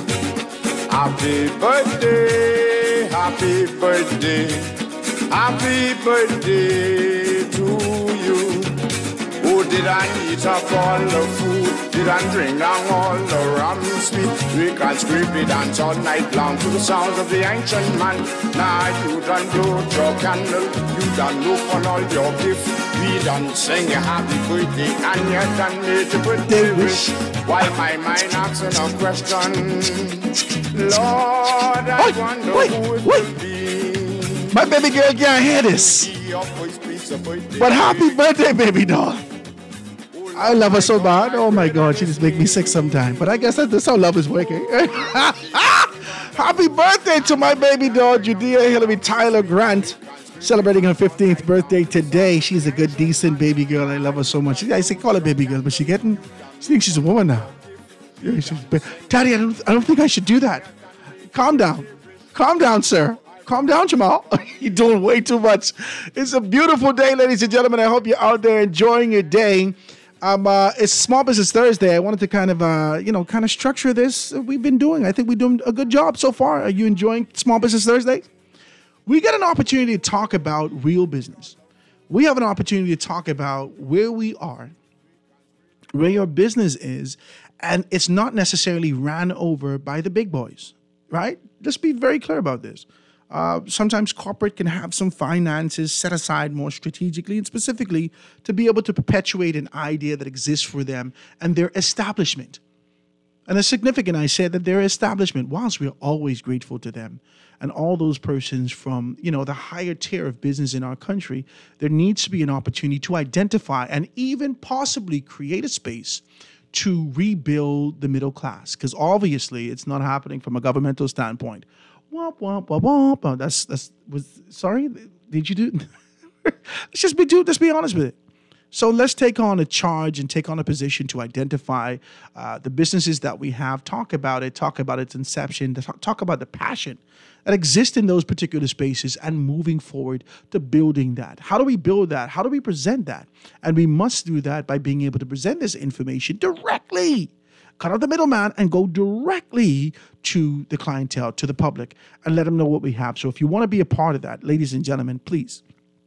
Happy birthday, happy birthday, happy birthday to you. Oh, did I eat up all the food? Did I drink down all the rum sweet? We can scrape it dance all night long to the sounds of the ancient man. Now you done blow your candle, you done look on all your gifts. We done sing a happy birthday and you done made your birthday wish. While my mind asking a question, Lord, I wait, wonder wait, who it wait. will be. My baby girl can't hear this. But happy birthday, baby doll. I love her so bad. Oh my God, she just makes me sick sometimes. But I guess that, that's how love is working. Happy birthday to my baby doll, Judea Hillary Tyler Grant. celebrating her fifteenth birthday today. She's a good, decent baby girl. I love her so much. I say call her baby girl, but she getting, she thinks she's a woman now. Yeah, she's, Daddy, I don't, I don't think I should do that. Calm down. Calm down, sir. Calm down, Jamal. You're doing way too much. It's a beautiful day, ladies and gentlemen. I hope you're out there enjoying your day. Um, uh, it's Small Business Thursday. I wanted to kind of, uh, you know, kind of structure this. We've been doing. I think we're doing a good job so far. Are you enjoying Small Business Thursday? We get an opportunity to talk about real business. We have an opportunity to talk about where we are, where your business is, and it's not necessarily ran over by the big boys, right? Let's be very clear about this. Uh, sometimes corporate can have some finances set aside more strategically and specifically to be able to perpetuate an idea that exists for them and their establishment. And it's significant, I said, that their establishment, whilst we're always grateful to them and all those persons from, you know, the higher tier of business in our country, there needs to be an opportunity to identify and even possibly create a space to rebuild the middle class. Because obviously it's not happening from a governmental standpoint. Womp, womp, womp, womp. Oh, that's, that's, was, sorry, did you do? let's just be, dude, let's be honest with it. So let's take on a charge and take on a position to identify uh, the businesses that we have, talk about it, talk about its inception, talk, talk about the passion that exists in those particular spaces and moving forward to building that. How do we build that? How do we present that? And we must do that by being able to present this information directly. Cut out the middleman and go directly to the clientele, to the public, and let them know what we have. So if you want to be a part of that, ladies and gentlemen, please,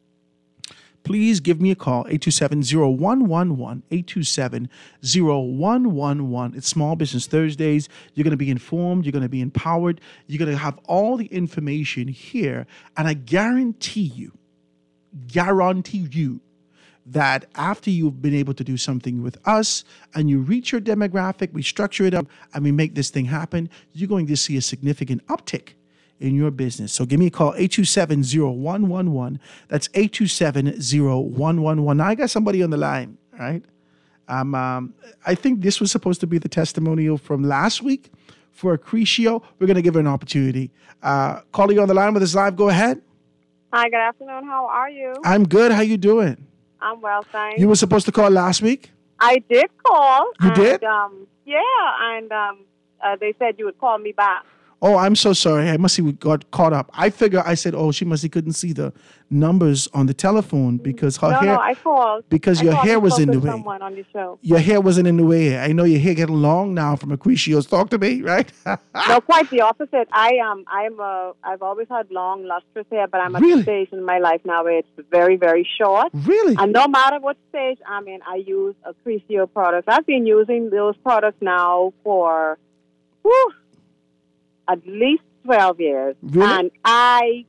please give me a call, eight two seven, zero one one one, eight two seven, zero one one one. It's Small Business Thursdays. You're going to be informed. You're going to be empowered. You're going to have all the information here. And I guarantee you, guarantee you, that after you've been able to do something with us and you reach your demographic, we structure it up and we make this thing happen, you're going to see a significant uptick in your business. So give me a call, eight two seven, zero one one one. That's eight two seven, zero one one one. Now I got somebody on the line, right? Um, um, I think this was supposed to be the testimonial from last week for Accretio. We're going to give her an opportunity. Uh, calling you on the line with us live, go ahead. Hi, good afternoon. How are you? I'm good. How you doing? I'm well, thanks. You were supposed to call last week? I did call. You and, did? Um, yeah, and um, uh, they said you would call me back. Oh, I'm so sorry. I must have got caught up. I figure I said, oh, she must have couldn't see the numbers on the telephone because her no, hair. No, I called. Because I your called hair was in the way. Someone on your show. Your hair wasn't in the way. I know your hair getting long now from Accretio's. Talk to me, right? No, quite the opposite. I um, I'm a. I've always had long, lustrous hair, but I'm at Really? the stage in my life now where it's very, very short. Really? And no matter what stage I'm in, I use Accretio products. I've been using those products now for, whew, at least twelve years. Really? And I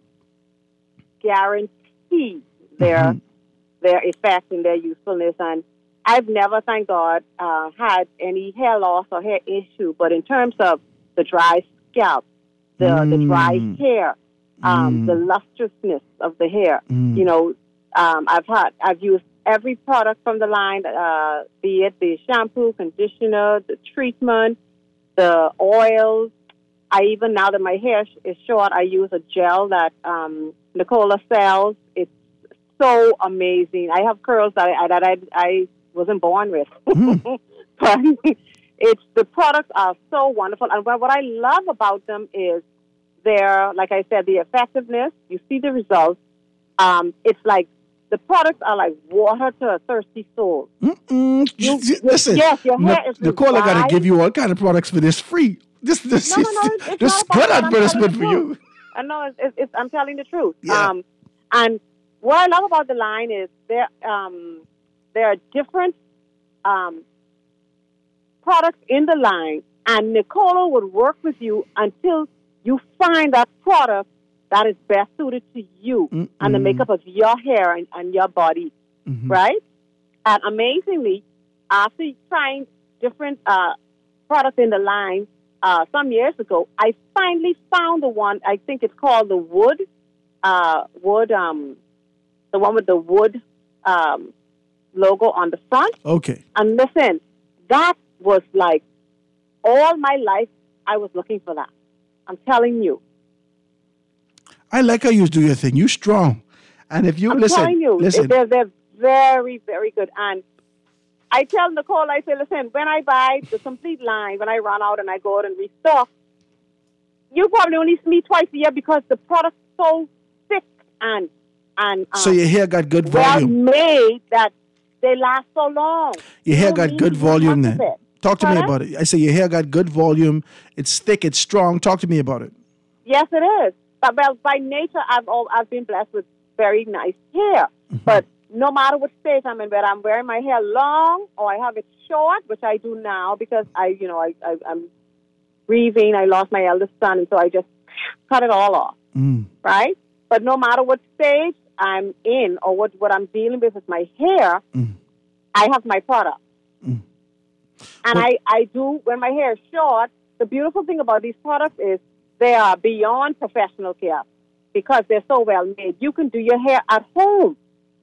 guarantee their Mhm. their effect and their usefulness. And I've never, thank God, uh, had any hair loss or hair issue. But in terms of the dry scalp, the, the dry Mm. hair, um, Mm. the lustrousness of the hair, Mm. you know, um, I've had, I've used every product from the line, uh, be it the shampoo, conditioner, the treatment, the oils. I even, now that my hair is short, I use a gel that um, Nicola sells. It's so amazing. I have curls that I, that I, I wasn't born with. Mm. But it's, the products are so wonderful. And what, what I love about them is their, like I said, the effectiveness. You see the results. Um, it's like, the products are like water to a thirsty soul. Mm-mm. You- Listen, yes, your hair Nic- is Nicola got to revived. give you all kind of products for this free. This, this, No, no, no. It's, it's this not is about good that. I'm advertisement telling for the you. truth. I know. It's, it's, it's, I'm telling the truth. Yeah. Um, and what I love about the line is there um, there are different um, products in the line, and Nicola would work with you until you find that product that is best suited to you Mm-mm. and the makeup of your hair and, and your body, Mhm. right? And amazingly, after trying different uh, products in the line uh, some years ago, I finally found the one. I think it's called the wood, uh, wood, um, the one with the wood um, logo on the front. Okay. And listen, that was like all my life. I was looking for that. I'm telling you. I like how you do your thing. You strong. And if you I'm listen, telling you, listen, they're, they're very, very good. And I tell Nicole, I say, listen, when I buy the complete line, when I run out and I go out and restock, you probably only see me twice a year because the product's so thick and and um, so your hair got good well volume. made that they last so long. Your hair You got don't good need volume much of then. it. Talk to me Pardon? about it. I say your hair got good volume. It's thick. It's strong. Talk to me about it. Yes, it is. But well, by nature, I've all, I've been blessed with very nice hair. Mm-hmm. But no matter what stage I'm in, whether I'm wearing my hair long or I have it short, which I do now because I, you know, I, I I'm grieving. I lost my eldest son, and so I just cut it all off. Mm. Right? But no matter what stage I'm in or what, what I'm dealing with with my hair, Mm. I have my product. Mm. And Well- I, I do, when my hair is short, the beautiful thing about these products is they are beyond professional care because they're so well made. You can do your hair at home.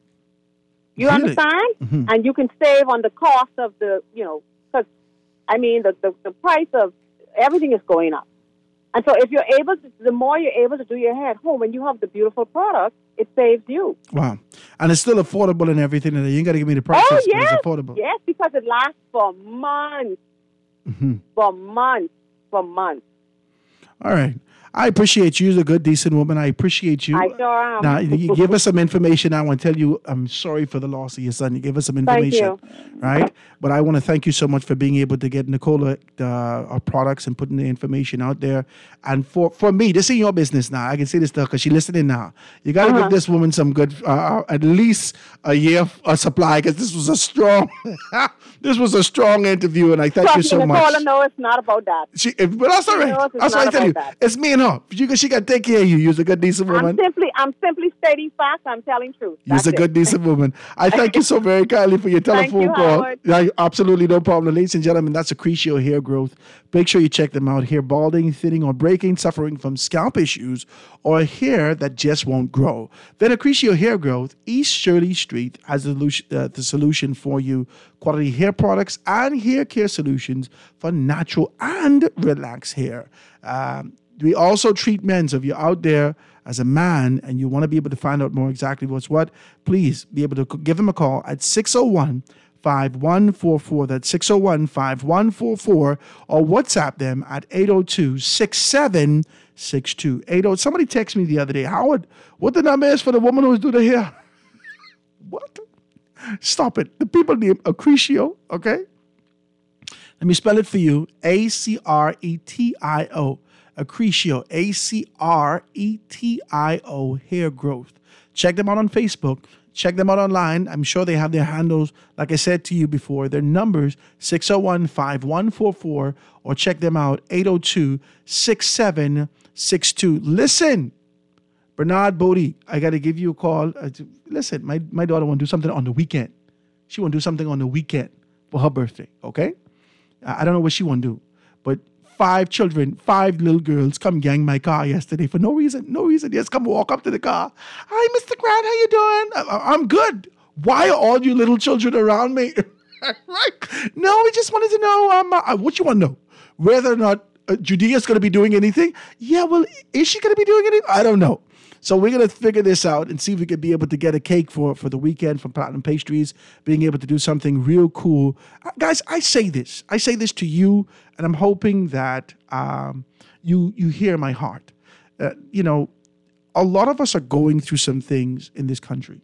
You Really? understand? Mhm. And you can save on the cost of the, you know, because, I mean, the, the, the price of everything is going up. And so if you're able to, the more you're able to do your hair at home and you have the beautiful product, it saves you. Wow. And it's still affordable and everything. And you ain't got to give me the prices. Oh, but yes. It's affordable. Yes, because it lasts for months, Mhm. for months, for months. All right. I appreciate you. You're a good, decent woman. I appreciate you. I sure am. Now, you give us some information. I want to tell you, I'm sorry for the loss of your son. You gave us some Thank information. you. Right? But I want to thank you so much for being able to get Nicola uh, our products and putting the information out there. And for, for me, this is your business now. I can say this stuff because she's listening now. You got to Uh-huh. give this woman some good, uh, at least a year of supply because this was a strong, this was a strong interview. And I thank you Trust so me, much. Nicola, no, it's not about that. She, if, but that's all She right. knows it's That's what I not tell you. about It's me and her. You, she got to take care of you. You're a good, decent I'm woman. simply, I'm simply stating facts. I'm telling truth. You're That's a good, it. decent woman. I thank you so very kindly for your Thank telephone you, call. Howard. Yeah, absolutely no problem. Ladies and gentlemen, that's Accrecio Hair Growth. Make sure you check them out. Hair balding, thinning, or breaking, suffering from scalp issues, or hair that just won't grow. Then Accrecio Hair Growth, East Shirley Street, has the, lu- uh, the solution for you. Quality hair products and hair care solutions for natural and relaxed hair. Um, we also treat men. So if you're out there as a man and you want to be able to find out more exactly what's what, please be able to c- give them a call at six oh one, five one four four. That's six oh one, five one four four. Or WhatsApp them at eight oh two, six seven six two. eighty Somebody texted me the other day, Howard, what the number is for the woman who's doing the hair? What? Stop it. The people name Accrecio, okay? Let me spell it for you. A C R E T I O. Accrecio. A C R E T I O. Hair Growth. Check them out on Facebook. Check them out online. I'm sure they have their handles, like I said to you before. Their numbers, six oh one, five one four four. Or check them out, eight oh two, six seven six two. Listen, Bernard Bodie, I got to give you a call. Uh, to- listen, my, my daughter want to do something on the weekend. She want to do something on the weekend for her birthday, okay? I I don't know what she want to do, but five children, five little girls come gang my car yesterday for no reason, no reason. Just come walk up to the car. Hi, Mister Grant, how you doing? I, I'm good. Why are all you little children around me? Right? No, we just wanted to know um, uh, what you want to know. Whether or not uh, Judea's going to be doing anything. Yeah, well, is she going to be doing anything? I don't know. So we're going to figure this out and see if we can be able to get a cake for, for the weekend from Platinum Pastries, being able to do something real cool. Uh, guys, I say this. I say this to you, and I'm hoping that um, you, you hear my heart. Uh, you know, a lot of us are going through some things in this country.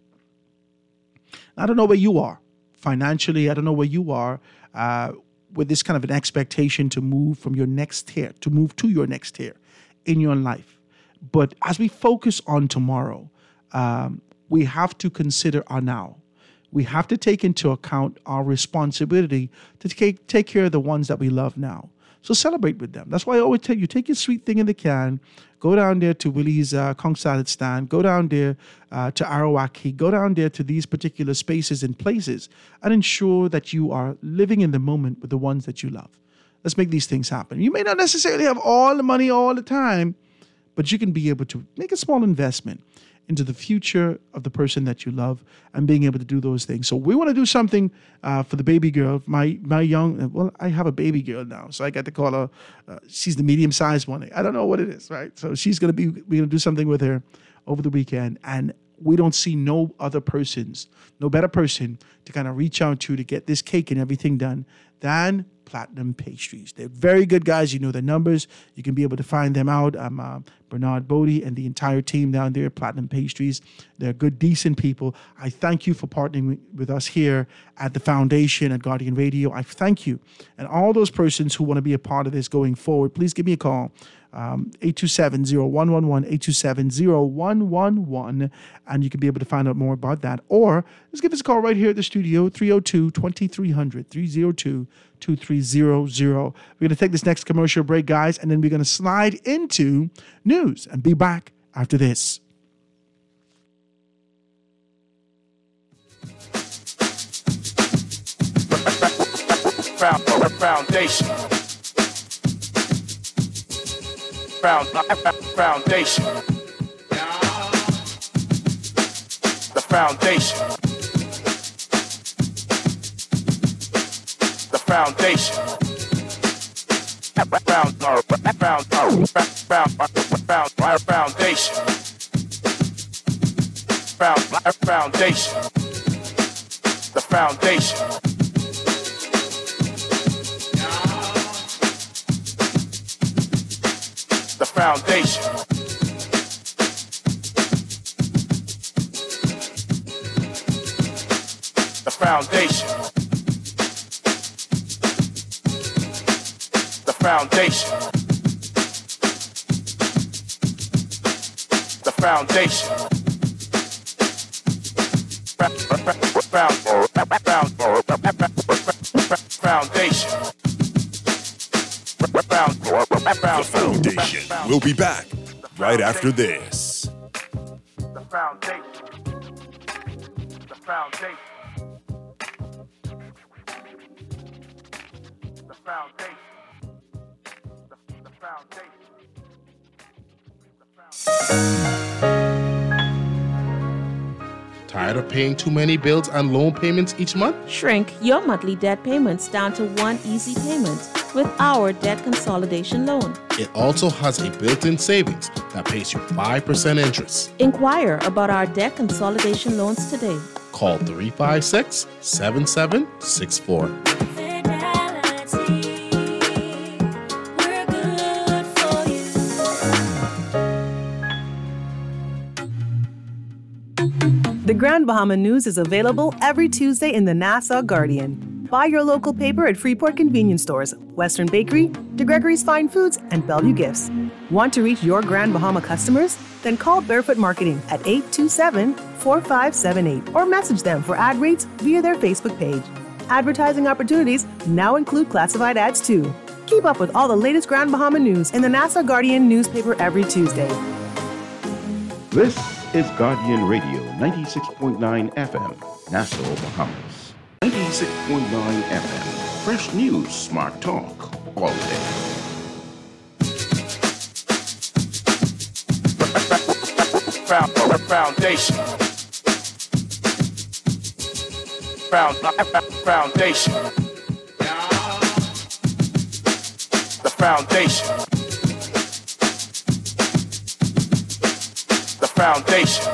I don't know where you are financially. I don't know where you are uh, with this kind of an expectation to move from your next tier, to move to your next tier in your life. But as we focus on tomorrow, um, we have to consider our now. We have to take into account our responsibility to take, take care of the ones that we love now. So celebrate with them. That's why I always tell you, take your sweet thing in the can, go down there to Willie's uh, Conch Salad Stand, go down there uh, to Arawaki, go down there to these particular spaces and places, and ensure that you are living in the moment with the ones that you love. Let's make these things happen. You may not necessarily have all the money all the time, but you can be able to make a small investment into the future of the person that you love and being able to do those things. So we want to do something uh, for the baby girl, my my young, well, I have a baby girl now, so I got to call her, uh, she's the medium-sized one. I don't know what it is, right? So she's going to be, we're going to do something with her over the weekend. And we don't see no other persons, no better person to kind of reach out to to get this cake and everything done than Platinum Pastries. They're very good guys. You know their numbers. You can be able to find them out. I'm uh, Bernard Bodie and the entire team down there at Platinum Pastries. They're good, decent people. I thank you for partnering with us here at the Foundation at Guardian Radio. I thank you. And all those persons who want to be a part of this going forward, please give me a call. Um, eight two seven, zero one one one, eight two seven, zero one one one, and you can be able to find out more about that. Or just give us a call right here at the studio, three oh two, two three hundred, three oh two, two three hundred. We're going to take this next commercial break, guys, and then we're going to slide into news and be back after this. Foundation. Found, foundation. The foundation. The foundation. Found, found, found, found, found, foundation. Found, foundation. The foundation. The foundation. The foundation. The foundation. The foundation. Foundation. The Foundation. We'll be back right after this. The foundation. The foundation. The foundation. The, the foundation. Tired of paying too many bills and loan payments each month? Shrink your monthly debt payments down to one easy payment with our debt consolidation loan. It also has a built-in savings that pays you five percent interest. Inquire about our debt consolidation loans today. Call three five six, seven seven six four. The Grand Bahama News is available every Tuesday in the Nassau Guardian. Buy your local paper at Freeport Convenience Stores, Western Bakery, De Gregory's Fine Foods, and Bellevue Gifts. Want to reach your Grand Bahama customers? Then call Barefoot Marketing at eight two seven, four five seven eight or message them for ad rates via their Facebook page. Advertising opportunities now include classified ads too. Keep up with all the latest Grand Bahama news in the Nassau Guardian newspaper every Tuesday. This is Guardian Radio, ninety-six point nine F M, Nassau, Bahamas. ninety-six point nine F M, fresh news, smart talk, all day. Foundation. Found, foundation. The foundation. The foundation.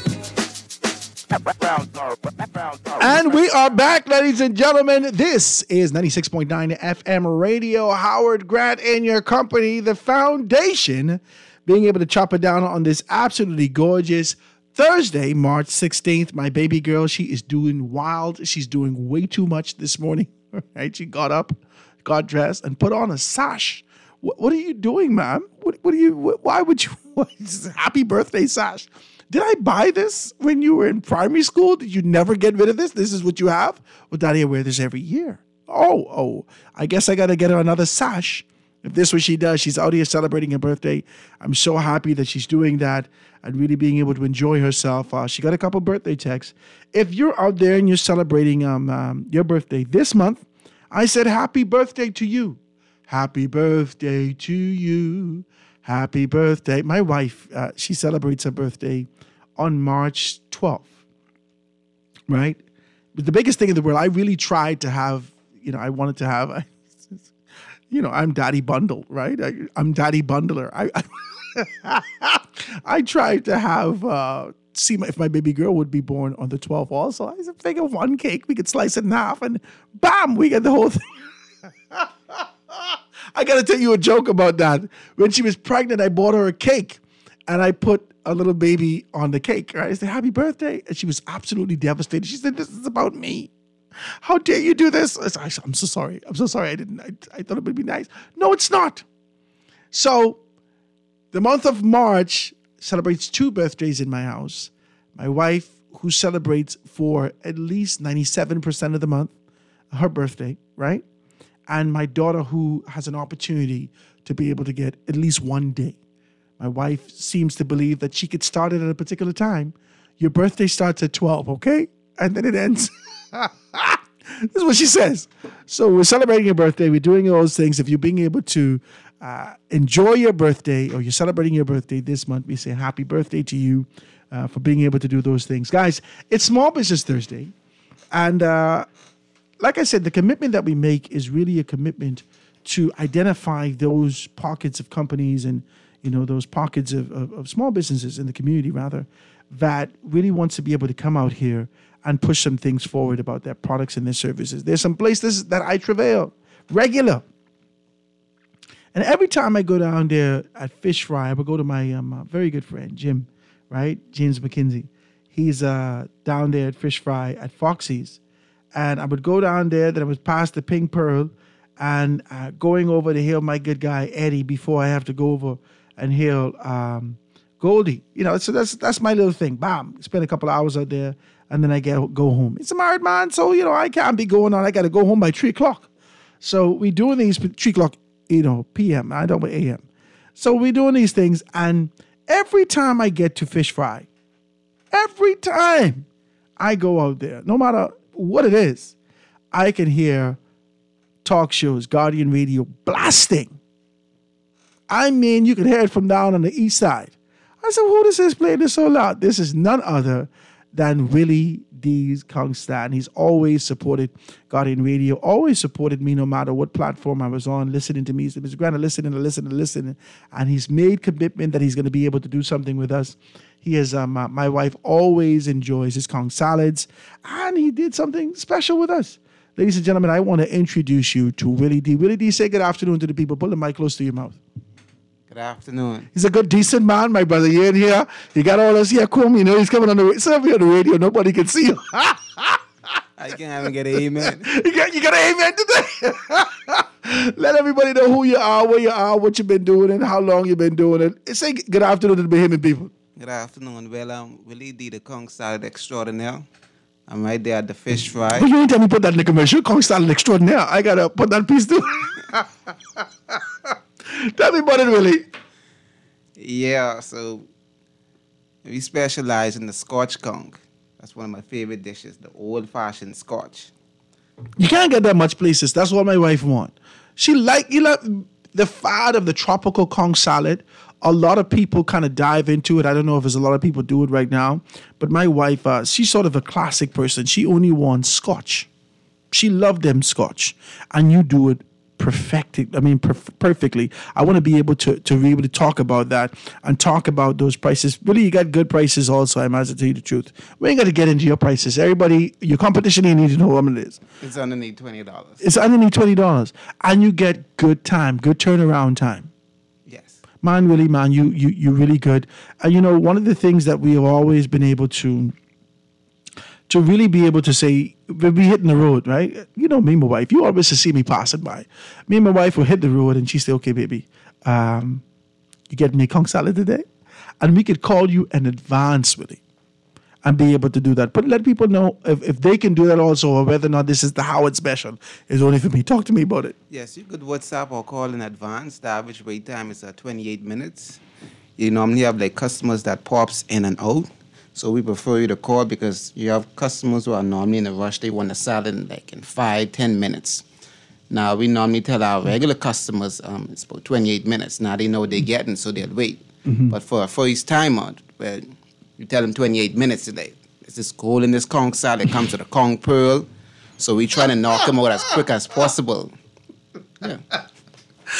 And we are back, ladies and gentlemen. This is ninety-six point nine F M Radio. Howard Grant in your company, the Foundation, being able to chop it down on this absolutely gorgeous Thursday, March sixteenth. My baby girl, she is doing wild. She's doing way too much this morning. Right? She got up, got dressed, and put on a sash. What, what are you doing, ma'am? What, what are you? What, why would you? What, happy birthday sash. Did I buy this when you were in primary school? Did you never get rid of this? This is what you have? Well, Daddy, I wear this every year. Oh, oh, I guess I got to get her another sash. If this is what she does, she's out here celebrating her birthday. I'm so happy that she's doing that and really being able to enjoy herself. Uh, she got a couple birthday texts. If you're out there and you're celebrating um, um, your birthday this month, I said happy birthday to you. Happy birthday to you. Happy birthday. My wife, uh, she celebrates her birthday on March twelfth, right? But the biggest thing in the world, I really tried to have, you know, I wanted to have, you know, I'm Daddy Bundle, right? I, I'm Daddy Bundler. I, I, I tried to have, uh, see my, if my baby girl would be born on the twelfth also. I said, figure one cake, we could slice it in half and bam, we get the whole thing. I got to tell you a joke about that. When she was pregnant, I bought her a cake and I put a little baby on the cake. Right? I said, happy birthday. And she was absolutely devastated. She said, this is about me. How dare you do this? I said, I'm so sorry. I'm so sorry. I didn't, I, I thought it would be nice. No, it's not. So the month of March celebrates two birthdays in my house. My wife, who celebrates for at least ninety-seven percent of the month, her birthday, right? And my daughter, who has an opportunity to be able to get at least one day. My wife seems to believe that she could start it at a particular time. Your birthday starts at twelve, okay? And then it ends. This is what she says. So we're celebrating your birthday. We're doing all those things. If you're being able to uh, enjoy your birthday or you're celebrating your birthday this month, we say happy birthday to you uh, for being able to do those things. Guys, it's Small Business Thursday. And uh, like I said, the commitment that we make is really a commitment to identify those pockets of companies and, you know, those pockets of, of, of small businesses in the community, rather, that really wants to be able to come out here and push some things forward about their products and their services. There's some places that I travail regular. And every time I go down there at Fish Fry, I would go to my um, uh, very good friend, Jim, right? James McKenzie. He's uh, down there at Fish Fry at Foxy's. And I would go down there, then I would pass the Pink Pearl and uh, going over to hail my good guy, Eddie, before I have to go over and hail um, Goldie. You know, so that's that's my little thing. Bam, spend a couple of hours out there, and then I get go home. It's a married man, so, you know, I can't be going on. I got to go home by three o'clock. So we doing these three o'clock, you know, P M. I don't know, A M. So we doing these things, and every time I get to Fish Fry, every time I go out there, no matter what it is, I can hear talk shows, Guardian Radio blasting. I mean, you can hear it from down on the east side. I said, who this is playing this so loud? This is none other than Willie D's Kongstan. He's always supported Guardian Radio, always supported me no matter what platform I was on, listening to me. He said, Mister Grant, listening and listening and listening. And he's made commitment that he's going to be able to do something with us. He is, um, uh, my wife always enjoys his Kong salads, and he did something special with us. Ladies and gentlemen, I want to introduce you to Willie D. Willie D, say good afternoon to the people. Pull the mic close to your mouth. Good afternoon. He's a good, decent man, my brother. You in here? He got all us here, come, you know, he's coming on the, serving on the radio. Nobody can see you. I can't even get an amen. You got, you got an amen today? Let everybody know who you are, where you are, what you've been doing, and how long you've been doing it. Say good afternoon to the Bahamian people. Good afternoon. Well, I'm Willie D, the Kong Salad Extraordinaire. I'm right there at the Fish Fry. But you ain't tell me put that in the commercial. Kong Salad Extraordinaire. I got to put that piece too. Tell me about it, Willie. Yeah, so we specialize in the Scotch Kong. That's one of my favorite dishes, the old-fashioned Scotch. You can't get that much places. That's what my wife want. She like, you know, the fad of the tropical Kong salad. A lot of people kind of dive into it. I don't know if there's a lot of people do it right now. But my wife, uh, she's sort of a classic person. She only wants Scotch. She loved them Scotch. And you do it perfectly. I mean, perf- perfectly. I want to be able to, to be able to talk about that and talk about those prices. Really, you got good prices also, I might as well tell you the truth. We ain't got to get into your prices. Everybody, your competition, you need to know what it is. It's underneath twenty dollars. It's underneath twenty dollars. And you get good time, good turnaround time. Yes. Man, really, man, you, you, you're really good. And, you know, one of the things that we have always been able to to really be able to say, we'll be hitting the road, right? You know me and my wife, you always see me passing by. Me and my wife will hit the road and she say, okay, baby, um, you get me Kong salad today? And we could call you in advance, really, and be able to do that. But let people know if, if they can do that also, or whether or not this is the Howard special. It's only for me. Talk to me about it. Yes, you could WhatsApp or call in advance. The average wait time is uh, twenty-eight minutes. You normally have like customers that pops in and out. So we prefer you to call because you have customers who are normally in a rush. They want a salad in like in five, ten minutes. Now, we normally tell our regular customers um, it's about twenty-eight minutes. Now they know what they're getting, so they'll wait. Mm-hmm. But for a first timer, well, you tell them twenty-eight minutes today. It's this cold in this Kong salad. It comes with a Kong Pearl. So we try to knock them out as quick as possible. Yeah.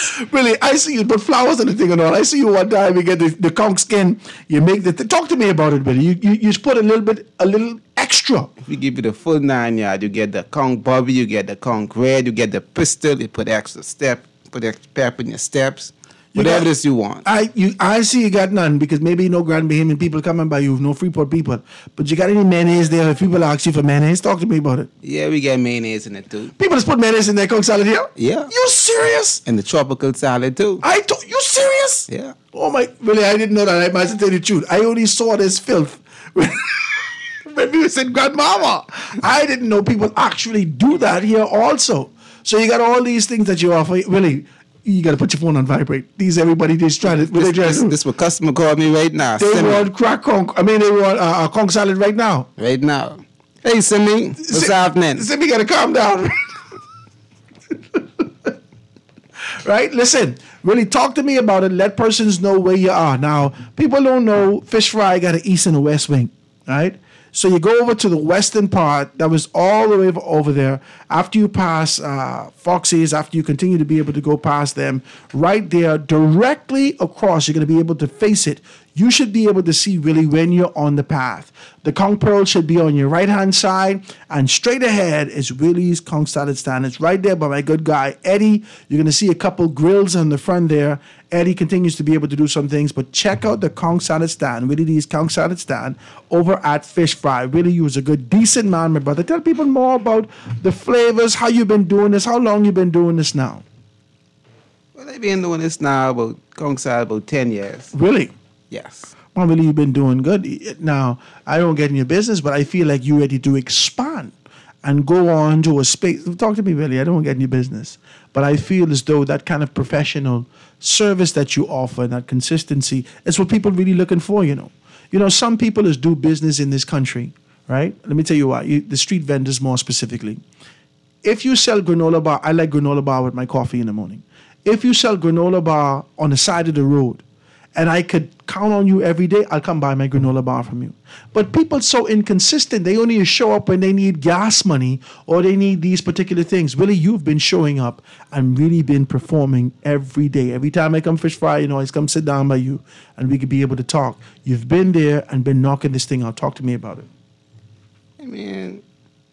Really, I see you put flowers on the thing and all. I see you one time, you get the, the conch skin, you make the thing. Talk to me about it, Billy. You, you you just put a little bit, a little extra. If you give you the full nine yard, you get the conch bobby, you get the conch red, you get the pistol, you put extra step, put extra pep in your steps. Whatever this you want. I you I see you got none because maybe no Grand Bahamian people coming by you, no Freeport people. But you got any mayonnaise there? If people ask you for mayonnaise, talk to me about it. Yeah, we got mayonnaise in it too. People just put mayonnaise in their conch salad here? Yeah. You serious? And the tropical salad too. I told you serious? Yeah. Oh my, really? I didn't know that. I must tell you the truth. I only saw this filth when we was in Grandmama. I didn't know people actually do that here also. So you got all these things that you offer. Really. You got to put your phone on vibrate. These everybody just trying to. This, they try this, to this what customer called me right now. They Simi. want crack conch. I mean, they want uh, a conch salad right now. Right now. Hey, Simi. What's Sim, happening? Simi got to calm down. Right? Listen, really talk to me about it. Let persons know where you are. Now, people don't know Fish Fry got an east and a west wing. Right? So you go over to the western part, that was all the way over there. After you pass uh, Foxy's, after you continue to be able to go past them, right there, directly across, you're going to be able to face it. You should be able to see really when you're on the path. The conch pearl should be on your right-hand side, and straight ahead is Willie's Conch Salad Stand. It's right there by my good guy, Eddie. You're going to see a couple grills on the front there. Eddie continues to be able to do some things, but check out the Conch Salad Stand, Willie D's Conch Salad Stand, over at Fish Fry. Really, you was a good, decent man, my brother. Tell people more about the flavors, how you've been doing this, how long you've been doing this now. Well, I've been doing this now about conch salad about ten years. Really? Yes. Well, really, you've been doing good. Now, I don't get in your business, but I feel like you're ready to expand and go on to a space. Talk to me, Billy. I don't get in your business. But I feel as though that kind of professional service that you offer, that consistency, is what people really looking for, you know. You know, some people is do business in this country, right? Let me tell you why. You, the street vendors more specifically. If you sell granola bar, I like granola bar with my coffee in the morning. If you sell granola bar on the side of the road, and I could count on you every day, I'll come buy my granola bar from you. But people so inconsistent, they only show up when they need gas money or they need these particular things. Really, you've been showing up and really been performing every day. Every time I come Fish Fry, you know, I come sit down by you and we could be able to talk. You've been there and been knocking this thing out. Talk to me about it. I mean,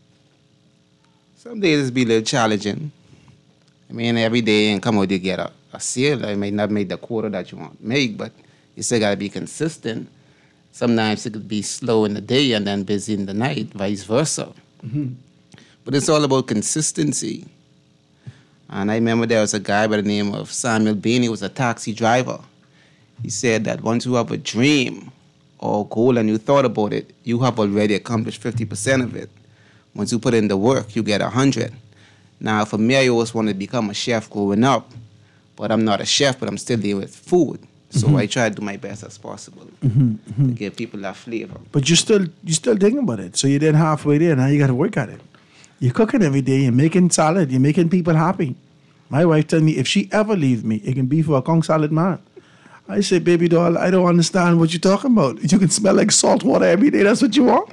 some days it's be a little challenging. I mean, every day and come out you get a a sale. I may not make the quarter that you want to make, but you still got to be consistent. Sometimes it could be slow in the day and then busy in the night, vice versa. Mm-hmm. But it's all about consistency. And I remember there was a guy by the name of Samuel Bain. He was a taxi driver. He said that once you have a dream or goal and you thought about it, you have already accomplished fifty percent of it. Once you put in the work, you get one hundred. Now, for me, I always wanted to become a chef growing up. But I'm not a chef, but I'm still there with food. So Mm-hmm. I try to do my best as possible Mm-hmm, mm-hmm. to give people that flavor. But you still you still thinking about it. So you're then halfway there. Now you got to work at it. You're cooking every day. You're making salad. You're making people happy. My wife tell me if she ever leave me, it can be for a conch salad man. I say, baby doll, I don't understand what you're talking about. You can smell like salt water every day. That's what you want.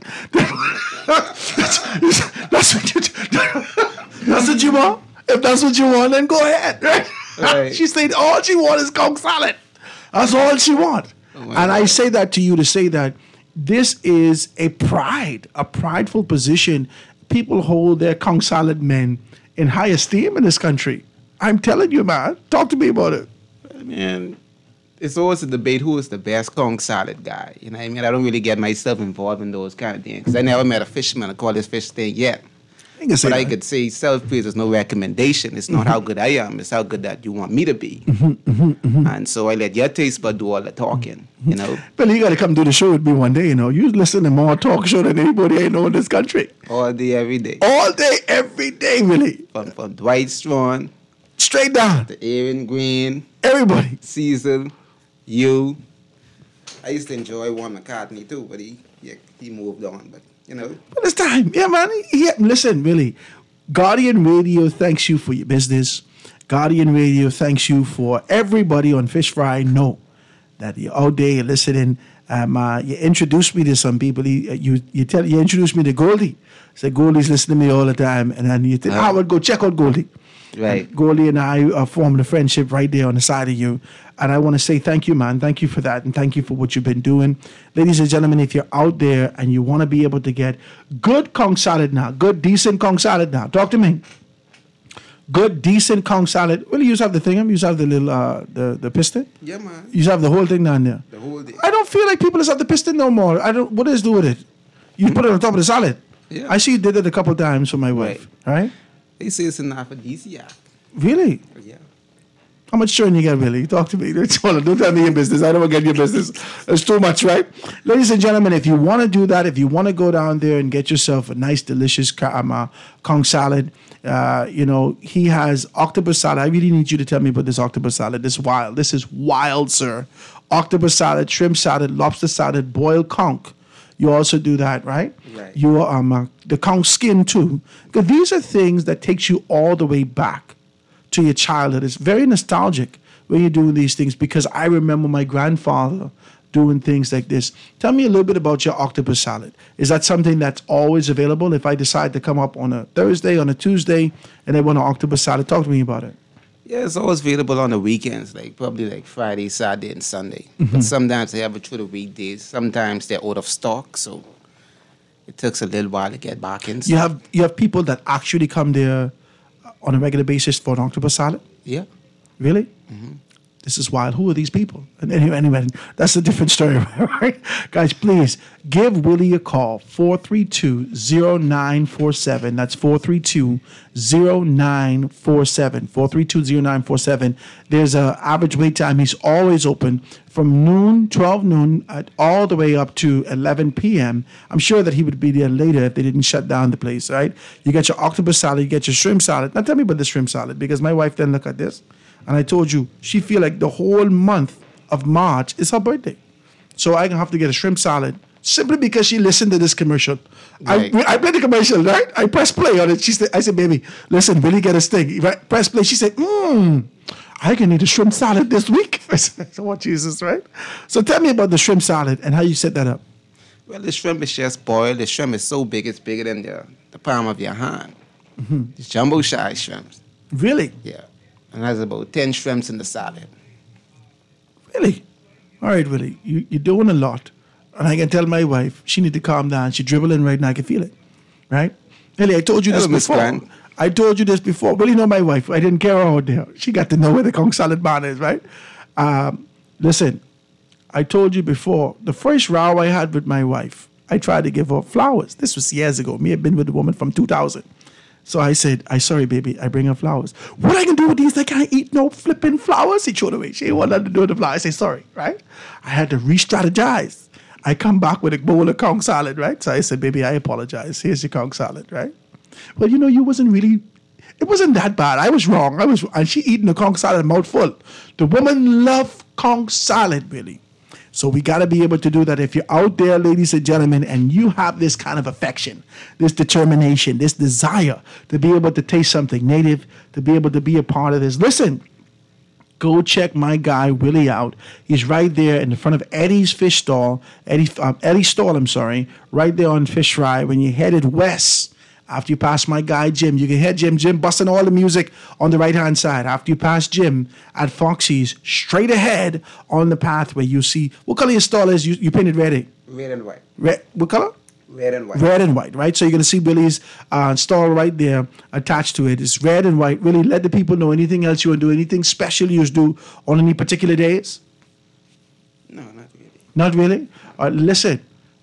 that's, that's what you. That's what you want. If that's what you want, then go ahead. Right? Right. She said all she wants is conch salad. That's all she wants. Oh and God. I say that to you to say that this is a pride, a prideful position. People hold their conch salad men in high esteem in this country. I'm telling you, man. Talk to me about it. I mean, it's always a debate who is the best conch salad guy. You know what I mean? I don't really get myself involved in those kind of things because I never met a fisherman to call this fish thing yet. I can say but that. I could say self-praise is no recommendation. It's not Mm-hmm. how good I am. It's how good that you want me to be. Mm-hmm, mm-hmm, mm-hmm. And so I let your taste bud do all the talking, you know. Billy, you got to come do the show with me one day, you know. You listen to more talk show than anybody I know in this country. All day, every day. All day, every day, Billy. From, from Dwight Strong. Straight down. To Aaron Green. Everybody. Cecil. You. I used to enjoy Warren McCartney too, but he, yeah, he moved on. But, you know. But it's time. Yeah, man. Yeah, listen, Billy. Guardian Radio thanks you for your business. Guardian Radio thanks you for everybody on Fish Fry. Know that you're out there, you're listening. Um, uh, you introduced me to some people. You you, you tell you introduced me to Goldie. Say Goldie's listening to me all the time, and then you think, Uh. I would go check out Goldie. Right. And Goldie and I uh, formed a friendship right there on the side of you. And I want to say thank you, man. Thank you for that. And thank you for what you've been doing. Ladies and gentlemen, if you're out there and you want to be able to get good conch salad now, good, decent conch salad now, talk to me. Good, decent conch salad. Well, you just have the thing, you just have the little, uh, the, the piston. Yeah, man. You just have the whole thing down there. The whole thing. I don't feel like people just have the piston no more. I don't, what does do with it? You put it on top of the salad. Yeah. I see you did it a couple of times for my wife, right? They say it's an aphrodisiac. Really? Yeah. How much churn you get, really? Talk to me. Don't tell me your business. I don't want to get your business. It's too much, right? Ladies and gentlemen, if you want to do that, if you want to go down there and get yourself a nice, delicious um, uh, conch salad, uh, you know, he has octopus salad. I really need you to tell me about this octopus salad. This is wild. This is wild, sir. Octopus salad, shrimp salad, lobster salad, boiled conch. You also do that, right? Right. You um uh, the conch skin too. Because these are things that takes you all the way back to your childhood. It's very nostalgic when you're doing these things because I remember my grandfather doing things like this. Tell me a little bit about your octopus salad. Is that something that's always available? If I decide to come up on a Thursday, on a Tuesday, and I want an octopus salad, talk to me about it. Yeah, it's always available on the weekends, like probably like Friday, Saturday, and Sunday. Mhm. But sometimes they have it through the weekdays. Sometimes they're out of stock, so it takes a little while to get back in. You have you have people that actually come there on a regular basis for an octopus salad? Yeah. Really? Mm-hmm. This is wild. Who are these people? And anyway, anyway, that's a different story, right? Guys, please give Willie a call, four three two, zero nine four seven. That's four three two, zero nine four seven. four three two, zero nine four seven. There's an average wait time. He's always open from noon, twelve noon, at all the way up to eleven p.m. I'm sure that he would be there later if they didn't shut down the place, right? You get your octopus salad, you get your shrimp salad. Now tell me about the shrimp salad because my wife didn't look at this. And I told you, she feel like the whole month of March is her birthday. So I have to get a shrimp salad simply because she listened to this commercial. Right. I, I played the commercial, right? I press play on it. She said, I said, baby, listen, Billy get a steak. If I press play, she said, mmm, I can eat a shrimp salad this week. I said, oh, Jesus, right? So tell me about the shrimp salad and how you set that up. Well, the shrimp is just boiled. The shrimp is so big, it's bigger than the, the palm of your hand. Mm-hmm. It's jumbo size shrimps. Really? Yeah. And there's about ten shrimps in the salad. Really? All right, Willie, you, you're doing a lot. And I can tell my wife, she need to calm down. She's dribbling right now. I can feel it, right? Willie, I told you this Hello, Miss before. Grant. I told you this before. Willie know my wife. I didn't care her out there. She got to know where the conch salad man is, right? Um, listen, I told you before, the first row I had with my wife, I tried to give her flowers. This was years ago. Me had been with a woman from two thousand. So I said, I sorry, baby, I bring her flowers. What I can do with these? I can't eat no flipping flowers. He threw it away. She didn't want nothing to do with the flowers. I say, sorry, right? I had to re-strategize. I come back with a bowl of conch salad, right? So I said, baby, I apologize. Here's your conch salad, right? Well, you know, you wasn't really, it wasn't that bad. I was wrong. I was, and she eating the conch salad mouthful. The woman loved conch salad, really. So we got to be able to do that. If you're out there, ladies and gentlemen, and you have this kind of affection, this determination, this desire to be able to taste something native, to be able to be a part of this, listen, go check my guy Willie out. He's right there in the front of Eddie's Fish Stall, Eddie, um, Eddie's Stall, I'm sorry, right there on Fish Fry. When you're headed west, after you pass my guy Jim, you can hear Jim, Jim busting all the music on the right-hand side. After you pass Jim at Foxy's, straight ahead on the pathway, you see, what color your stall is? You, you painted red, eh? Red and white. Red, what color? Red and white. Red and white, right? So you're going to see Willie's uh, stall right there attached to it. It's red and white. Willie, let the people know anything else you want to do, anything special you do on any particular days? No, not really. Not really? Uh, listen,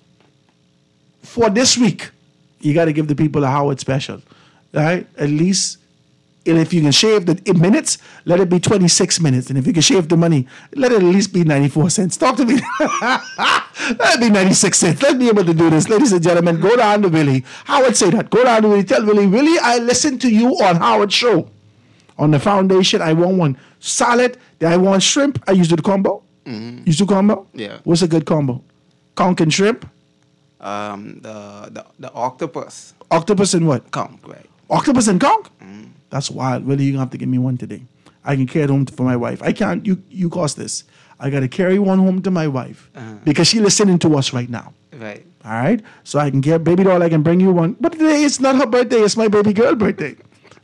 for this week, you got to give the people a Howard special, right? At least, and if you can shave the in minutes, let it be twenty-six minutes. And if you can shave the money, let it at least be ninety-four cents. Talk to me. Let it be ninety-six cents. Let's be able to do this. Ladies and gentlemen, go down to Willie. Howard say that. Go down to Willie. Tell Willie, Willie, I listened to you on Howard's show. On the foundation, I want one salad. Then I want shrimp. I used to do the combo. Mm-hmm. You do combo? Yeah. What's a good combo? Conch and shrimp? Um, the, the the octopus. Octopus and what? Conch, right. Octopus and conch? Mm. That's wild. Really, you're going to have to give me one today. I can carry it home for my wife. I can't. You you cost this. I got to carry one home to my wife Uh-huh. because she's listening to us right now. Right. All right? So I can get, baby doll, I can bring you one. But today it's not her birthday. It's my baby girl birthday.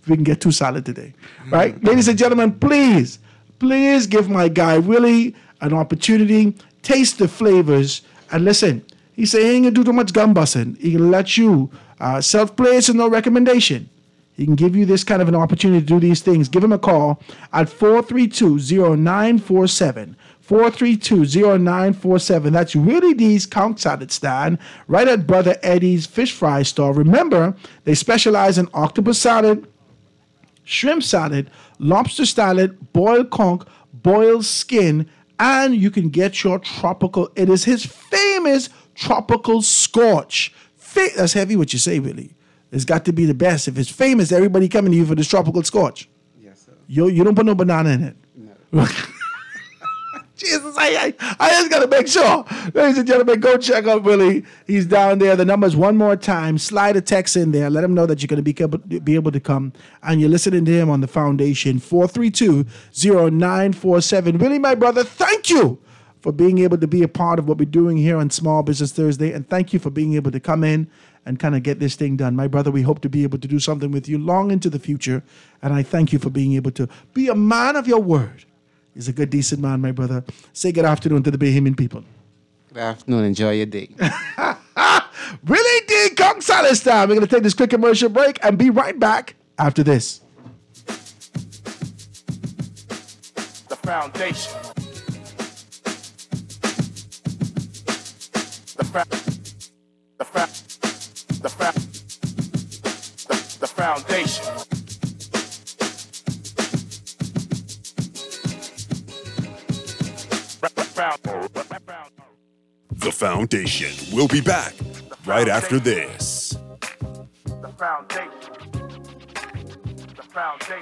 we can get two salad today. Right? Ladies and gentlemen, please, please give my guy Willie an opportunity. Taste the flavors. And listen, he say he ain't gonna do too much gun busting. He can let you uh, self-play. It's no recommendation. He can give you this kind of an opportunity to do these things. Give him a call at four three two, zero nine four seven. four three two, zero nine four seven. That's Willie D's Conch Salad Stand right at Brother Eddie's Fish Fry Store. Remember, they specialize in octopus salad, shrimp salad, lobster salad, boiled conch, boiled skin, and you can get your tropical. It is his famous tropical scorch. Fa- That's heavy what you say, Willie. It's got to be the best. If it's famous, everybody coming to you for this tropical scorch. Yes, sir. You, you don't put no banana in it. No. Jesus, I, I, I just got to make sure. Ladies and gentlemen, go check out Willie. He's down there. The number's one more time. Slide a text in there. Let him know that you're going to be able, be able to come. And you're listening to him on the foundation. four three two, zero nine four seven. Willie, my brother, thank you for being able to be a part of what we're doing here on Small Business Thursday. And thank you for being able to come in and kind of get this thing done. My brother, we hope to be able to do something with you long into the future. And I thank you for being able to be a man of your word. He's a good, decent man, my brother. Say good afternoon to the Bahamian people. Good afternoon. Enjoy your day. Willie D. Conch Salad Stand. We're going to take this quick commercial break and be right back after this. The foundation. The fa- the fa- the fa- the, the foundation. The Foundation will be back right after this. The foundation. The foundation.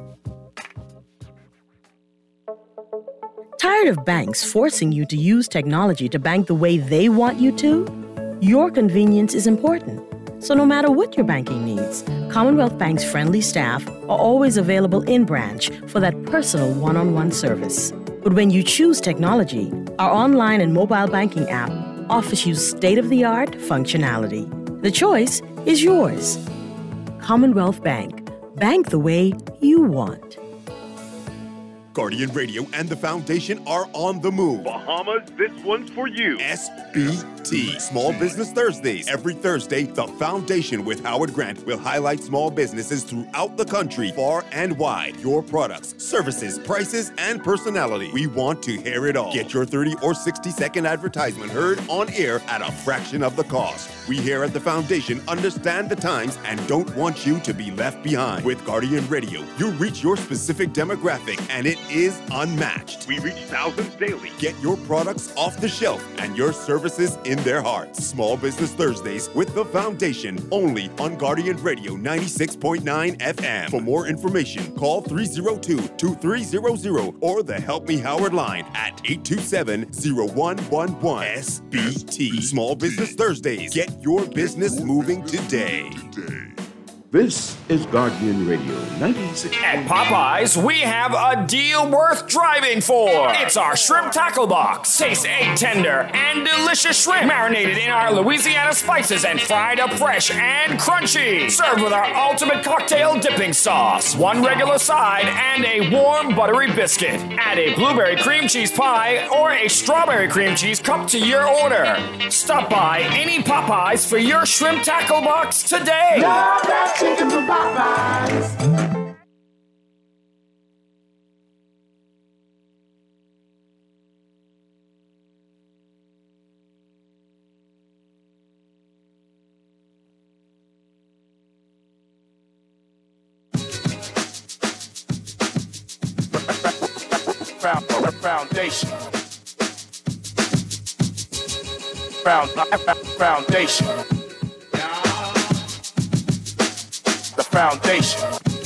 Tired of banks forcing you to use technology to bank the way they want you to? Your convenience is important. So no matter what your banking needs, Commonwealth Bank's friendly staff are always available in branch for that personal one-on-one service. But when you choose technology, our online and mobile banking app offers you state-of-the-art functionality. The choice is yours. Commonwealth Bank. Bank the way you want. Guardian Radio and the Foundation are on the move. Bahamas, this one's for you. S B T, Small Business Thursdays. Every Thursday, the Foundation with Howard Grant will highlight small businesses throughout the country, far and wide. Your products, services, prices, and personality. We want to hear it all. Get your thirty or sixty second advertisement heard on air at a fraction of the cost. We here at the Foundation understand the times and don't want you to be left behind. With Guardian Radio, you reach your specific demographic and it is unmatched. We reach thousands daily. Get your products off the shelf and your services in their hearts. Small Business Thursdays with the Foundation, only on Guardian Radio ninety-six point nine F M. For more information, call three oh two, two three zero zero or the Help Me Howard line at eight two seven, zero one one one. S B T, Small Business Thursdays. Get your business moving today. This is Guardian Radio ninety-six. At Popeyes, we have a deal worth driving for. It's our shrimp tackle box. Taste egg tender and delicious shrimp marinated in our Louisiana spices and fried up fresh and crunchy. Served with our ultimate cocktail dipping sauce, one regular side, and a warm buttery biscuit. Add a blueberry cream cheese pie or a strawberry cream cheese cup to your order. Stop by any Popeyes for your shrimp tackle box today. Love that chicken from Popeyes. Foundation. Found, foundation. The foundation.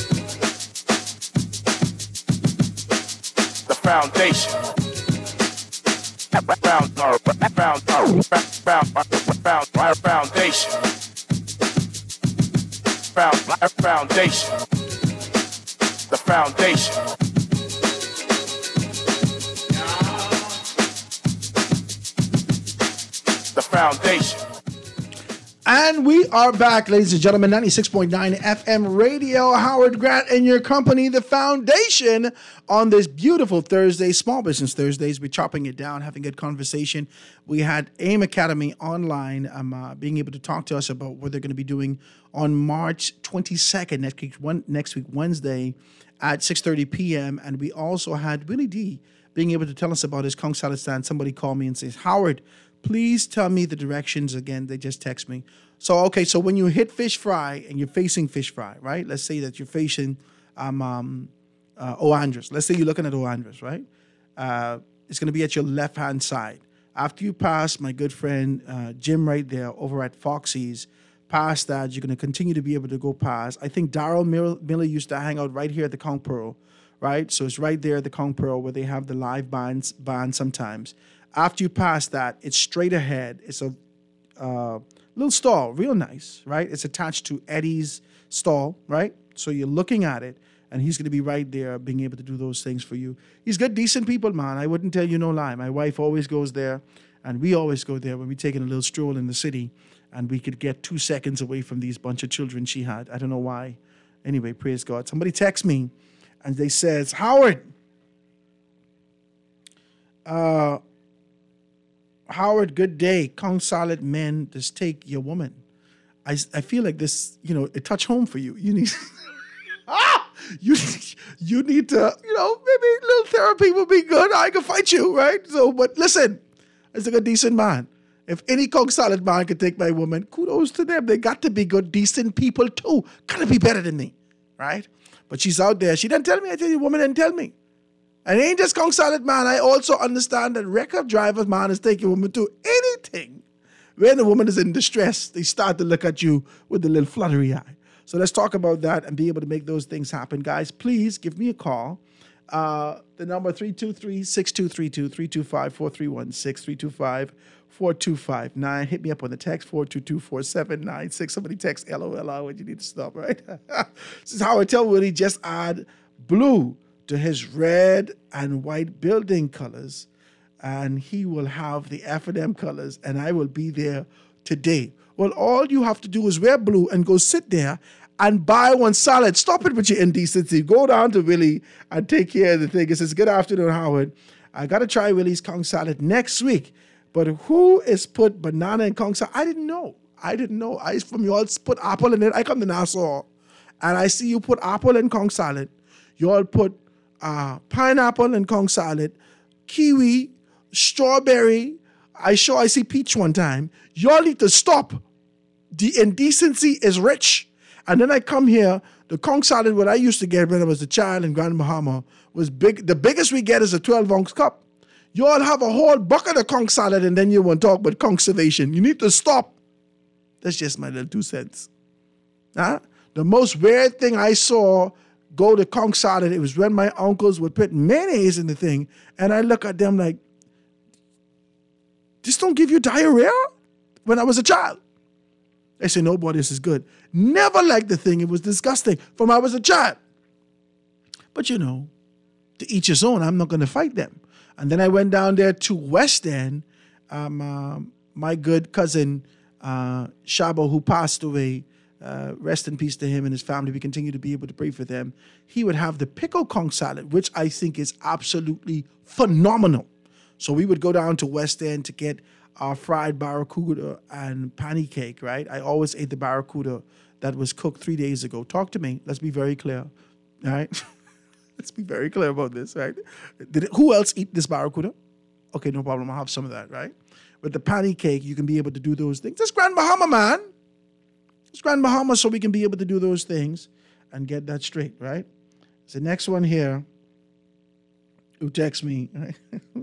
The foundation. Found, found, found, found, found, foundation. Found, foundation. The foundation. The foundation. And we are back, ladies and gentlemen, ninety-six point nine F M radio. Howard Grant and your company, The Foundation, on this beautiful Thursday, Small Business Thursdays. We're chopping it down, having a good conversation. We had AIM Academy online um, uh, being able to talk to us about what they're going to be doing on March twenty-second, next week, one, next week Wednesday at six thirty p.m. And we also had Willie D being able to tell us about his conch salad stand. Somebody called me and says, Howard, please tell me the directions again. They just text me. So, okay, so when you hit fish fry and you're facing fish fry, right? Let's say that you're facing um, um, uh, Oandras. Let's say you're looking at Oandras, right? Uh, it's going to be at your left-hand side. After you pass my good friend uh, Jim right there over at Foxy's, past that, you're going to continue to be able to go past. I think Darryl Miller used to hang out right here at the Conch Pearl, right? So it's right there at the Conch Pearl where they have the live bands, band sometimes. After you pass that, it's straight ahead. It's a uh, little stall, real nice, right? It's attached to Eddie's stall, right? So you're looking at it, and he's going to be right there being able to do those things for you. He's got decent people, man. I wouldn't tell you no lie. My wife always goes there, and we always go there when we're taking a little stroll in the city, and we could get two seconds away from these bunch of children she had. I don't know why. Anyway, praise God. Somebody texts me, and they says, Howard, uh... Howard, good day. Conch salad men, just take your woman. I, I feel like this, you know, it touch home for you. You need, ah, you, you need to, you know, maybe a little therapy would be good. I can fight you, right? So, but listen, it's like a decent man. If any conch salad man can take my woman, kudos to them. They got to be good, decent people too. Gotta be better than me, right? But she's out there. She didn't tell me. I tell you, woman didn't tell me. And it ain't just conch salad, man. I also understand that record drivers, man, is taking women to anything. When a woman is in distress, they start to look at you with a little fluttery eye. So let's talk about that and be able to make those things happen. Guys, please give me a call. Uh, the number three two three, six two three two, three two five, four three one six, three two five, four two five nine. Hit me up on the text, four two two, four seven nine six. Somebody text L O L R when you need to stop, right? This is how I tell Willie, just add blue to his red and white building colors, and he will have the F and M colors, and I will be there today. Well, all you have to do is wear blue and go sit there and buy one salad. Stop it with your indecency. Go down to Willie and take care of the thing. It says, good afternoon, Howard. I got to try Willie's conch salad next week, but who is put banana in conch salad? I didn't know. I didn't know. I from you all put apple in it. I come to Nassau, and I see you put apple in conch salad. You all put Uh, pineapple and conch salad, kiwi, strawberry. I sure I see peach one time. Y'all need to stop. The indecency is rich. And then I come here, the conch salad, what I used to get when I was a child in Grand Bahama, was big. The biggest we get is a twelve ounce cup. Y'all have a whole bucket of conch salad, and then you want to talk about conservation. You need to stop. That's just my little two cents. Huh? The most weird thing I saw go to conch salad, it was when my uncles would put mayonnaise in the thing, and I look at them like, this don't give you diarrhea? When I was a child. They say, no, boy, this is good. Never liked the thing. It was disgusting from I was a child. But, you know, to each his own. I'm not going to fight them. And then I went down there to West End. Um, uh, my good cousin, uh, Shabo, who passed away, Uh, rest in peace to him and his family. We continue to be able to pray for them. He would have the pickle conch salad, which I think is absolutely phenomenal. So we would go down to West End to get our fried barracuda and panny cake, right? I always ate the barracuda that was cooked three days ago. Talk to me. Let's be very clear, all right? Let's be very clear about this, right? Did it, who else eat this barracuda? Okay, no problem. I'll have some of that, right? With the panny cake, you can be able to do those things. It's Grand Bahama, man. It's Grand Bahama, so we can be able to do those things and get that straight, right? So the next one here, who texts me, right?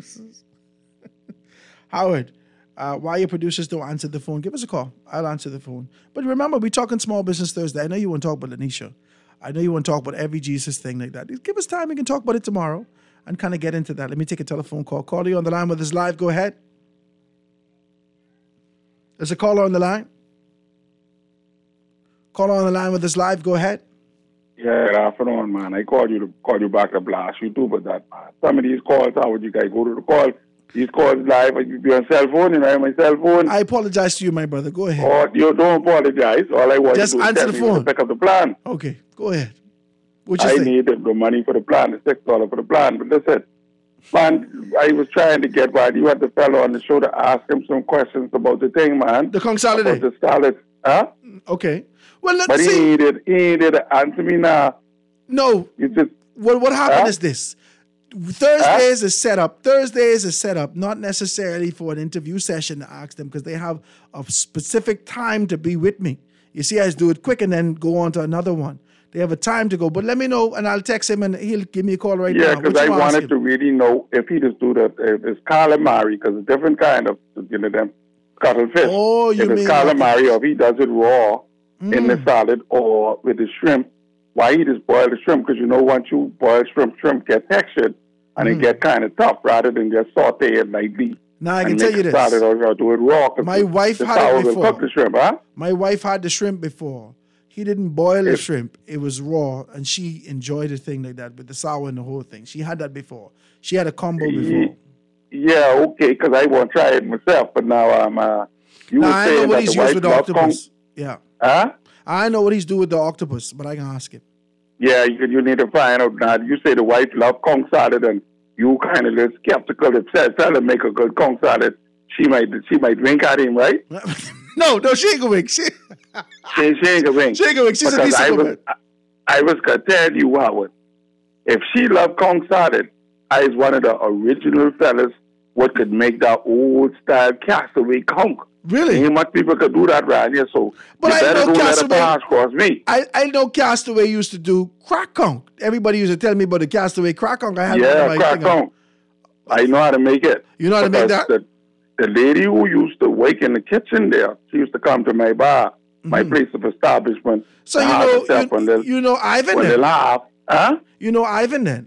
Howard, uh, why your producers don't answer the phone? Give us a call. I'll answer the phone. But remember, we're talking Small Business Thursday. I know you want to talk about Lanisha. I know you want to talk about every Jesus thing like that. Give us time. We can talk about it tomorrow and kind of get into that. Let me take a telephone call. Caller, you on the line with us live. Go ahead. There's a caller on the line. Caller on the line with us live. Go ahead. Yeah, good afternoon, man. I called you to call you back to blast you too, but that, man. Some of these calls, how would you guys go to the call? These calls live. You be on cell phone, you know, my cell phone. I apologize to you, my brother. Go ahead. Oh, you don't apologize. All I want Just you to do answer is the tell me phone. to pick up the plan. Okay, go ahead. What you I say? needed the money for the plan, the six dollars for the plan. But listen, man, I was trying to get by. You had the fellow on the show to ask him some questions about the thing, man. The consolidate. About the salad. Huh? Okay. Well, let's but see. he needed, he needed to answer me now. No. You just, What what happened Huh? is this. Thursdays is set up. Thursdays is set up, not necessarily for an interview session to ask them, because they have a specific time to be with me. You see, I just do it quick and then go on to another one. They have a time to go, but let me know and I'll text him and he'll give me a call right yeah, now. because What I you ask wanted him? to really know if he just do that, if it's calamari, because it's different kind of, you know, them cuttlefish. Oh, you if mean it's calamari, or if he does it raw in the Mm. salad or with the shrimp, why he just boil the shrimp? Because you know, once you boil shrimp, shrimp get textured and Mm. it get kind of tough rather than just saute it lightly. Now, I can and tell make you a this. salad or, or do it raw. 'cause My the, wife the had it sour will before. cook the shrimp, huh? My wife had the shrimp before. He didn't boil the If- shrimp. It was raw, and she enjoyed the thing like that with the sour and the whole thing. She had that before. She had a combo before. Yeah, okay, because I want to try it myself, but now I'm. Uh, you Now, were I know saying what that he's the used white with the love octopus. Yeah. Huh? I know what he's doing with the octopus, but I can ask him. Yeah, you, you need to find out now. You say the wife love conch salad, and you kind of little skeptical. If Sal Sal make a good conch salad, she might she might wink at him, right? No, no, she ain't gonna wink. She, she, she ain't gonna wink. She ain't gonna wink. She's a Because decent I was, woman. I, I was gonna tell you, Howard, if she loved conch salad, I is one of the original fellas what could make that old style castaway conch. Really? Ain't much people could do that right here, so But you I better know don't let a Castaway- pass cross me. I, I know Castaway used to do crack conch. Everybody used to tell me about the Castaway crack conch. I had one Yeah, of my crack thing. conch. I know how to make it. You know how to make Because that? The, the lady who used to wake in the kitchen there, she used to come to my bar, my place of establishment. Mm-hmm. So to you have know, herself when they, You know Ivan when they then? laugh. Huh? You know Ivan then?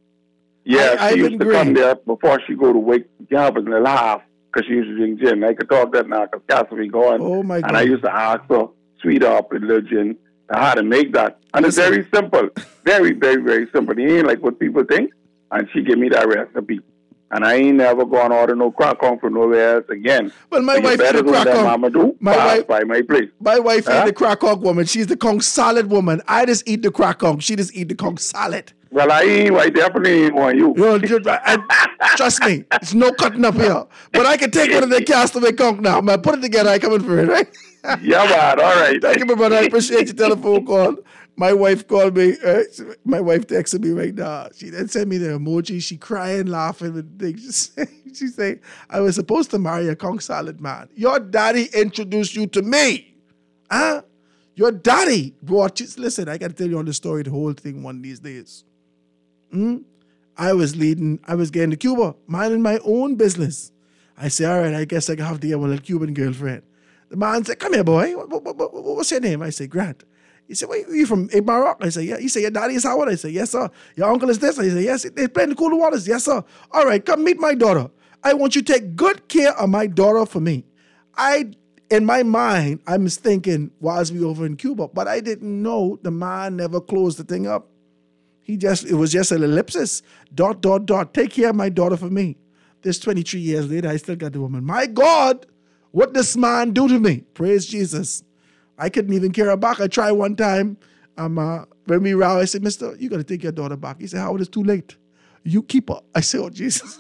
Yeah, I- she Ivan used to Green. come there before she go to wake Gab and they laugh because she used to drink gin. I could talk that now because Cassie going. Oh, my And I God. used to ask her, sweet up with little gin, how to make that. And it's very simple. Very, very, very simple. It ain't like what people think. And she gave me that recipe. And I ain't never gone order no crack on for nowhere else again. Well, my So you wife better eat the do crack that, on. Mama do. My Pass wife- by my place. My wife Huh? ain't the crack conch woman. She's the conch salad woman. I just eat the crack conch. She just eat the conch salad. Well, I ain't. I definitely ain't want you. You know, just- and trust me, it's no cutting up here. But I can take one of the Castaway conch now. Man, put it together. I coming for it, right? Yeah, man. All right. Thank you, my brother. I appreciate your telephone call. My wife called me. Uh, my wife texted me right now. She then sent me the emoji. She crying, laughing with things. She say, she say, I was supposed to marry a conch salad man. Your daddy introduced you to me. Huh? Your daddy brought you. Listen, I got to tell you on the story, the whole thing one of these days. Hmm? I was leading, I was getting to Cuba, minding my own business. I say, all right, I guess I have to get one little Cuban girlfriend. The man said, come here, boy. What, what, what, what's your name? I say, Grant. He said, where you from? In Morocco? I said, yeah. He said, your daddy is Howard? I said, yes, sir. Your uncle is this? I said, yes. They play in the cool waters? Yes, sir. All right, come meet my daughter. I want you to take good care of my daughter for me. I, in my mind, I was thinking, whilst we over in Cuba, but I didn't know the man never closed the thing up. He just, it was just an ellipsis. Dot, dot, dot. Take care of my daughter for me. This twenty-three years later, I still got the woman. My God, what this man do to me? Praise Jesus. I couldn't even carry her back. I tried one time. Um, uh, when we row, I said, mister, you got to take your daughter back. He said, Howard, it's too late. You keep her. I said, oh, Jesus.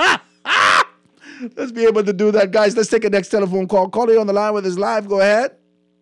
Let's be able to do that. Guys, let's take a next telephone call. Caller on the line with us live. Go ahead.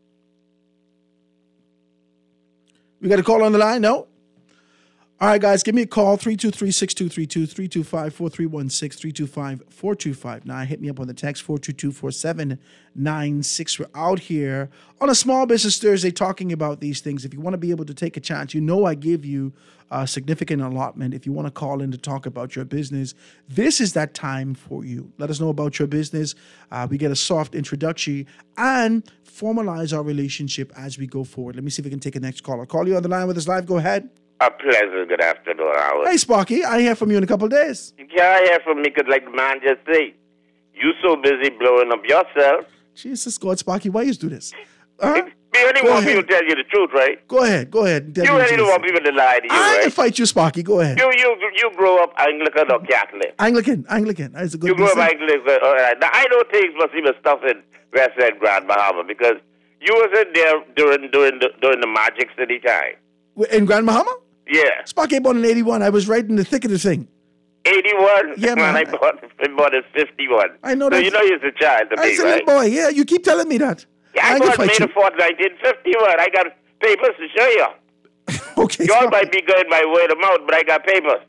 We got a call on the line? No? All right, guys, give me a call, three two three, six two three two, three two five, four three one six, three two five, four two five nine. Hit me up on the text, four two two, four seven nine six. We're out here on a Small Business Thursday talking about these things. If you want to be able to take a chance, you know I give you a significant allotment. If you want to call in to talk about your business, this is that time for you. Let us know about your business. Uh, we get a soft introduction and formalize our relationship as we go forward. Let me see if we can take a next call. I'll call you on the line with us live. Go ahead. A pleasant good afternoon, Howard. Hey, Sparky, I hear from you in a couple of days. You can't hear from me because, like the man just said, you so busy blowing up yourself. Jesus God, Sparky, why you do this? Huh? Me you only Go want ahead. people to tell you the truth, right? Go ahead. Go ahead. and tell You me what really you don't want listen. people to lie to you, I right? ain't fight you, Sparky. Go ahead. You you you grew up Anglican or Catholic? Anglican. Anglican. That's a good You grew up decent- Anglican. All right. Now I know things must even stuff in West End, Grand Bahama, because you was in there during during the during the Magic City time. In Grand Bahama? Yeah. Sparky born in eighty-one. I was right in the thick of the thing. eighty-one. Yeah, man. I bought I bought in fifty-one. I know so that. you know you're a child to I me, said, right? little boy, yeah, you keep telling me that. Yeah, I ain't gonna bought fight May you. the fourth, nineteen fifty-one. I got papers to show you. Okay. You all might be going by word of mouth, but I got papers.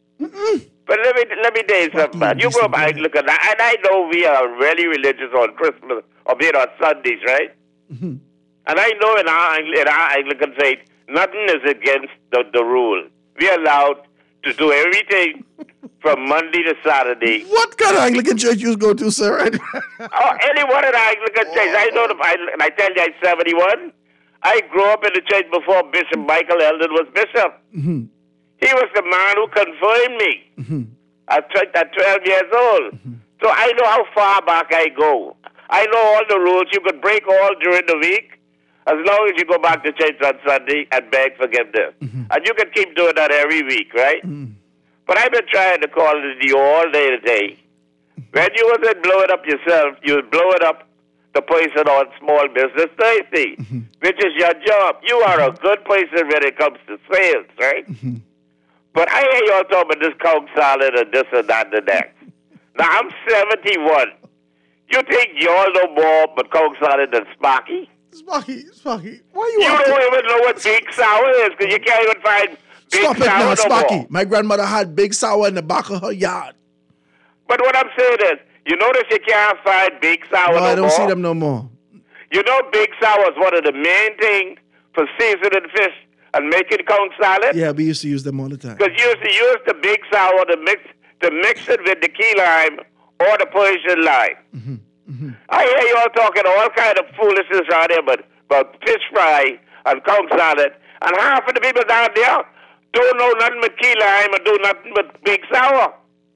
But let me let me tell you something, man. You grew up Anglican, and I know we are really religious on Christmas or being on Sundays, right? Mm-hmm. And I know in our Angli- in our Anglican faith, nothing is against the, the rule. We are allowed to do everything from Monday to Saturday. What kind of Anglican church you go to, sir? Oh, anyone in the Anglican church. I know the, I, and I tell you, I'm seventy-one. I grew up in the church before Bishop Michael Eldon was bishop. Mm-hmm. He was the man who confirmed me Mm-hmm. at, tw- at twelve years old. So I know how far back I go. I know all the rules. You could break all during the week as long as you go back to church on Sunday and beg forgiveness. And you can keep doing that every week, right? But I've been trying to call you all day today. When you wasn't blowing up yourself, you was blowing up the person on Small Business Thursday, which is your job. You are a good person when it comes to sales, right? But I hear y'all talking about this Coke salad and this and that and that. Now, I'm seventy-one. You think y'all know more but Coke salad than Sparky? Sparky, Sparky, why you You acting- don't even know what Big Sour is because you can't even find Big Stop it Sour now, no Sparky. more. My grandmother had Big Sour in the back of her yard. But what I'm saying is, you notice you can't find Big Sour No, no, I don't more? see them no more. You know Big Sour is one of the main things for seasoning fish and making conch salad? Yeah, we used to use them all the time. Because you used to use the Big Sour to mix, to mix it with the key lime or the Persian lime. I hear y'all talking all kind of foolishness out there but, but fish fry and conch salad, and half of the people down there don't know nothing but key lime and do nothing but Big Sour.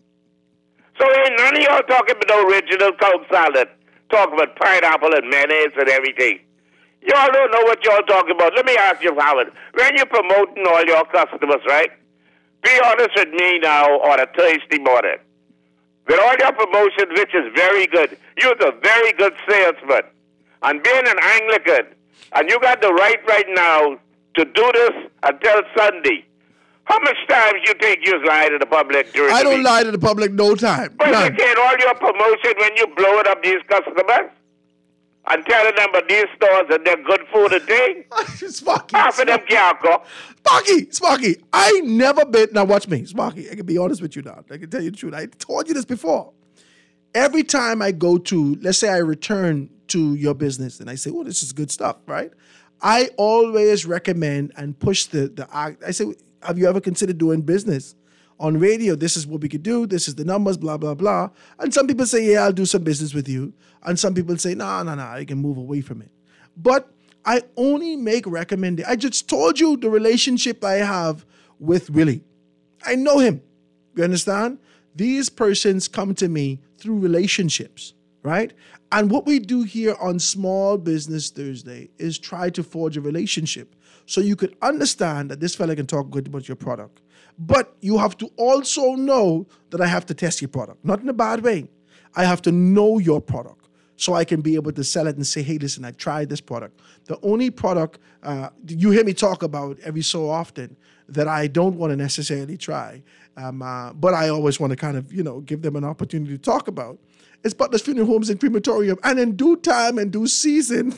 So ain't none of y'all talking about the original conch salad, talking about pineapple and mayonnaise and everything. Y'all don't know what y'all talking about. Let me ask you, Howard, when you're promoting all your customers, right? Be honest with me now on a Thursday morning. With all your promotion, which is very good, you're a very good salesman. And being an Anglican, and you got the right right now to do this until Sunday. How much times you think you lie to the public during I the don't week? lie to the public no time. But None. you get all your promotion when you blow it up these customers and telling them about these stores and they're good food and things. Sparky, Half of them can't cook. Sparky, Sparky, I never been. Now watch me, Sparky. I can be honest with you now. I can tell you the truth. I told you this before. Every time I go to, let's say I return to your business and I say, "Oh, this is good stuff," right? I always recommend and push the the. I say, "Have you ever considered doing business on radio? This is what we could do. This is the numbers, blah blah blah." And some people say, "Yeah, I'll do some business with you," and some people say, "No, no, no, I can move away from it." But I only make recommendation. I just told you the relationship I have with Willie. I know him. You understand? These persons come to me through relationships, right? And what we do here on Small Business Thursday is try to forge a relationship so you could understand that this fella can talk good about your product. But you have to also know that I have to test your product, not in a bad way. I have to know your product so I can be able to sell it and say, hey, listen, I tried this product. The only product uh, you hear me talk about every so often that I don't want to necessarily try, um, uh, but I always want to kind of, you know, give them an opportunity to talk about, is Butler's Funeral Homes and Crematorium. And in due time and due season,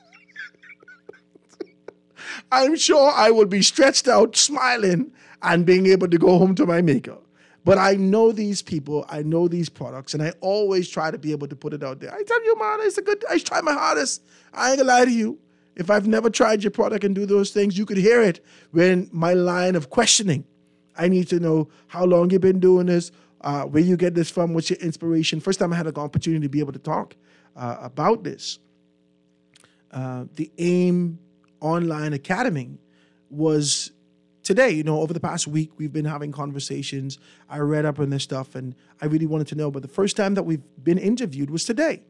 I'm sure I will be stretched out, smiling, and being able to go home to my maker. But I know these people, I know these products, and I always try to be able to put it out there. I tell you, man, it's a good, I try my hardest. I ain't gonna lie to you. If I've never tried your product and do those things, you could hear it when my line of questioning. I need to know how long you've been doing this, uh, where you get this from, what's your inspiration. First time I had an opportunity to be able to talk uh, about this. Uh, the AIM Online Academy was today. You know, over the past week, we've been having conversations. I read up on this stuff, and I really wanted to know. But the first time that we've been interviewed was today.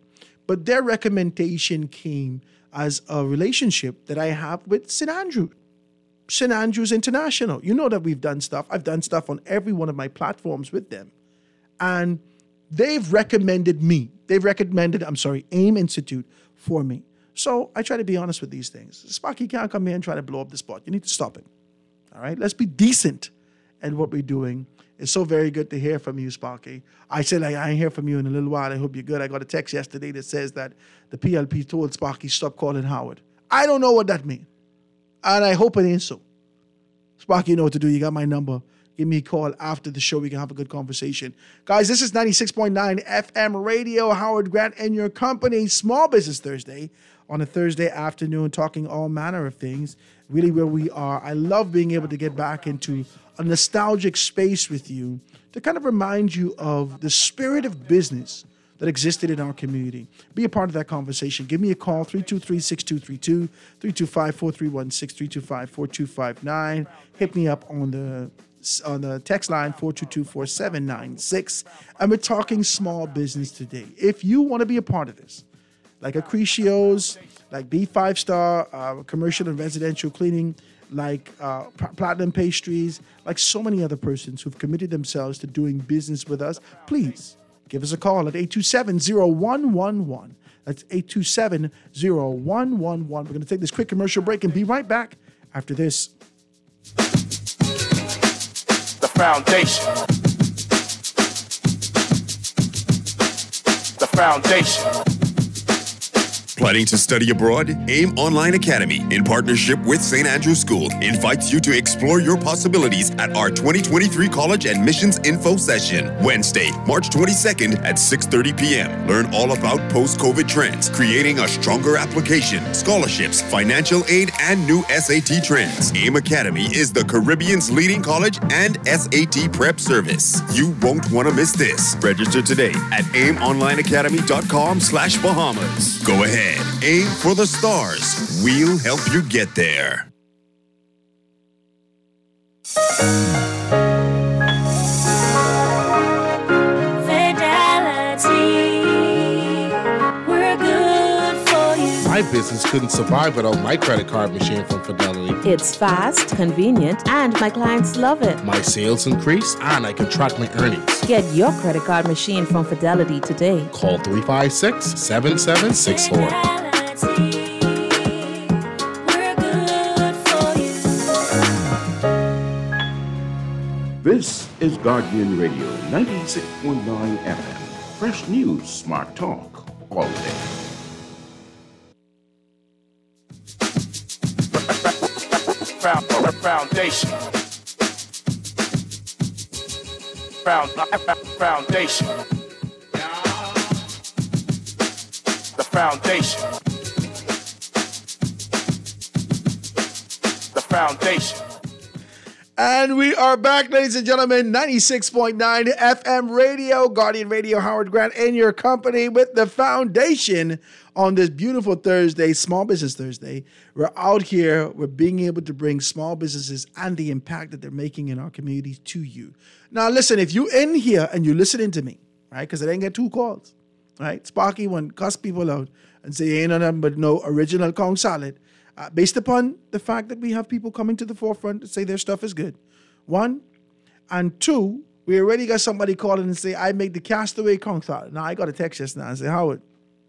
but their recommendation came as a relationship that I have with Saint Andrew. Saint Andrews International. You know that we've done stuff. I've done stuff on every one of my platforms with them. And they've recommended me. They've recommended, I'm sorry, AIM Institute for me. So I try to be honest with these things. Sparky can't come here and try to blow up the spot. You need to stop it. All right? Let's be decent at what we're doing. It's so very good to hear from you, Sparky. I said, like, I ain't hear from you in a little while. I hope you're good. I got a text yesterday that says that the P L P told Sparky, stop calling Howard. I don't know what that means. And I hope it ain't so. Sparky, you know what to do. You got my number. Give me a call after the show. We can have a good conversation. Guys, this is ninety-six point nine F M Radio. Howard Grant and your company. Small Business Thursday on a Thursday afternoon, talking all manner of things. Really where we are. I love being able to get back into a nostalgic space with you to kind of remind you of the spirit of business that existed in our community. Be a part of that conversation. Give me a call, three two three, six two three two, three two five, four three one six, three two five, four two five nine. Hit me up on the on the text line, four two two, four seven nine six. And we're talking small business today. If you want to be a part of this, like Accretio's, like B five Star, uh, commercial and residential cleaning, like uh, Platinum Pastries, like so many other persons who've committed themselves to doing business with us, please give us a call at eight two seven, zero one one one. That's eight two seven, zero one one one. We're going to take this quick commercial break and be right back after this. The foundation. The foundation. Planning to study abroad? AIM Online Academy, in partnership with Saint Andrew School, invites you to explore your possibilities at our twenty twenty-three College Admissions Info Session, Wednesday, March twenty-second at six thirty p.m. Learn all about post-COVID trends, creating a stronger application, scholarships, financial aid, and new S A T trends. AIM Academy is the Caribbean's leading college and S A T prep service. You won't want to miss this. Register today at aimonlineacademy.com slash Bahamas. Go ahead. Aim for the stars. We'll help you get there. My business couldn't survive without my credit card machine from Fidelity. It's fast, convenient, and my clients love it. My sales increase, and I can track my earnings. Get your credit card machine from Fidelity today. Call three five six, seven seven six four. This is Guardian Radio, ninety-six point nine F M. Fresh news, smart talk, all day. Foundation. Found, foundation. The foundation. The foundation. And we are back, ladies and gentlemen, ninety-six point nine F M Radio, Guardian Radio, Howard Grant in your company with the foundation on this beautiful Thursday, Small Business Thursday. We're out here, we're being able to bring small businesses and the impact that they're making in our communities to you. Now, listen, if you in here and you're listening to me, right, because I didn't get two calls, right? Sparky won't cuss people out and say, ain't nothing but no original Kong salad. Uh, based upon the fact that we have people coming to the forefront to say their stuff is good. One. And two, we already got somebody calling and say, I make the castaway Kong salad. Now, I got a text just now and say, Howard.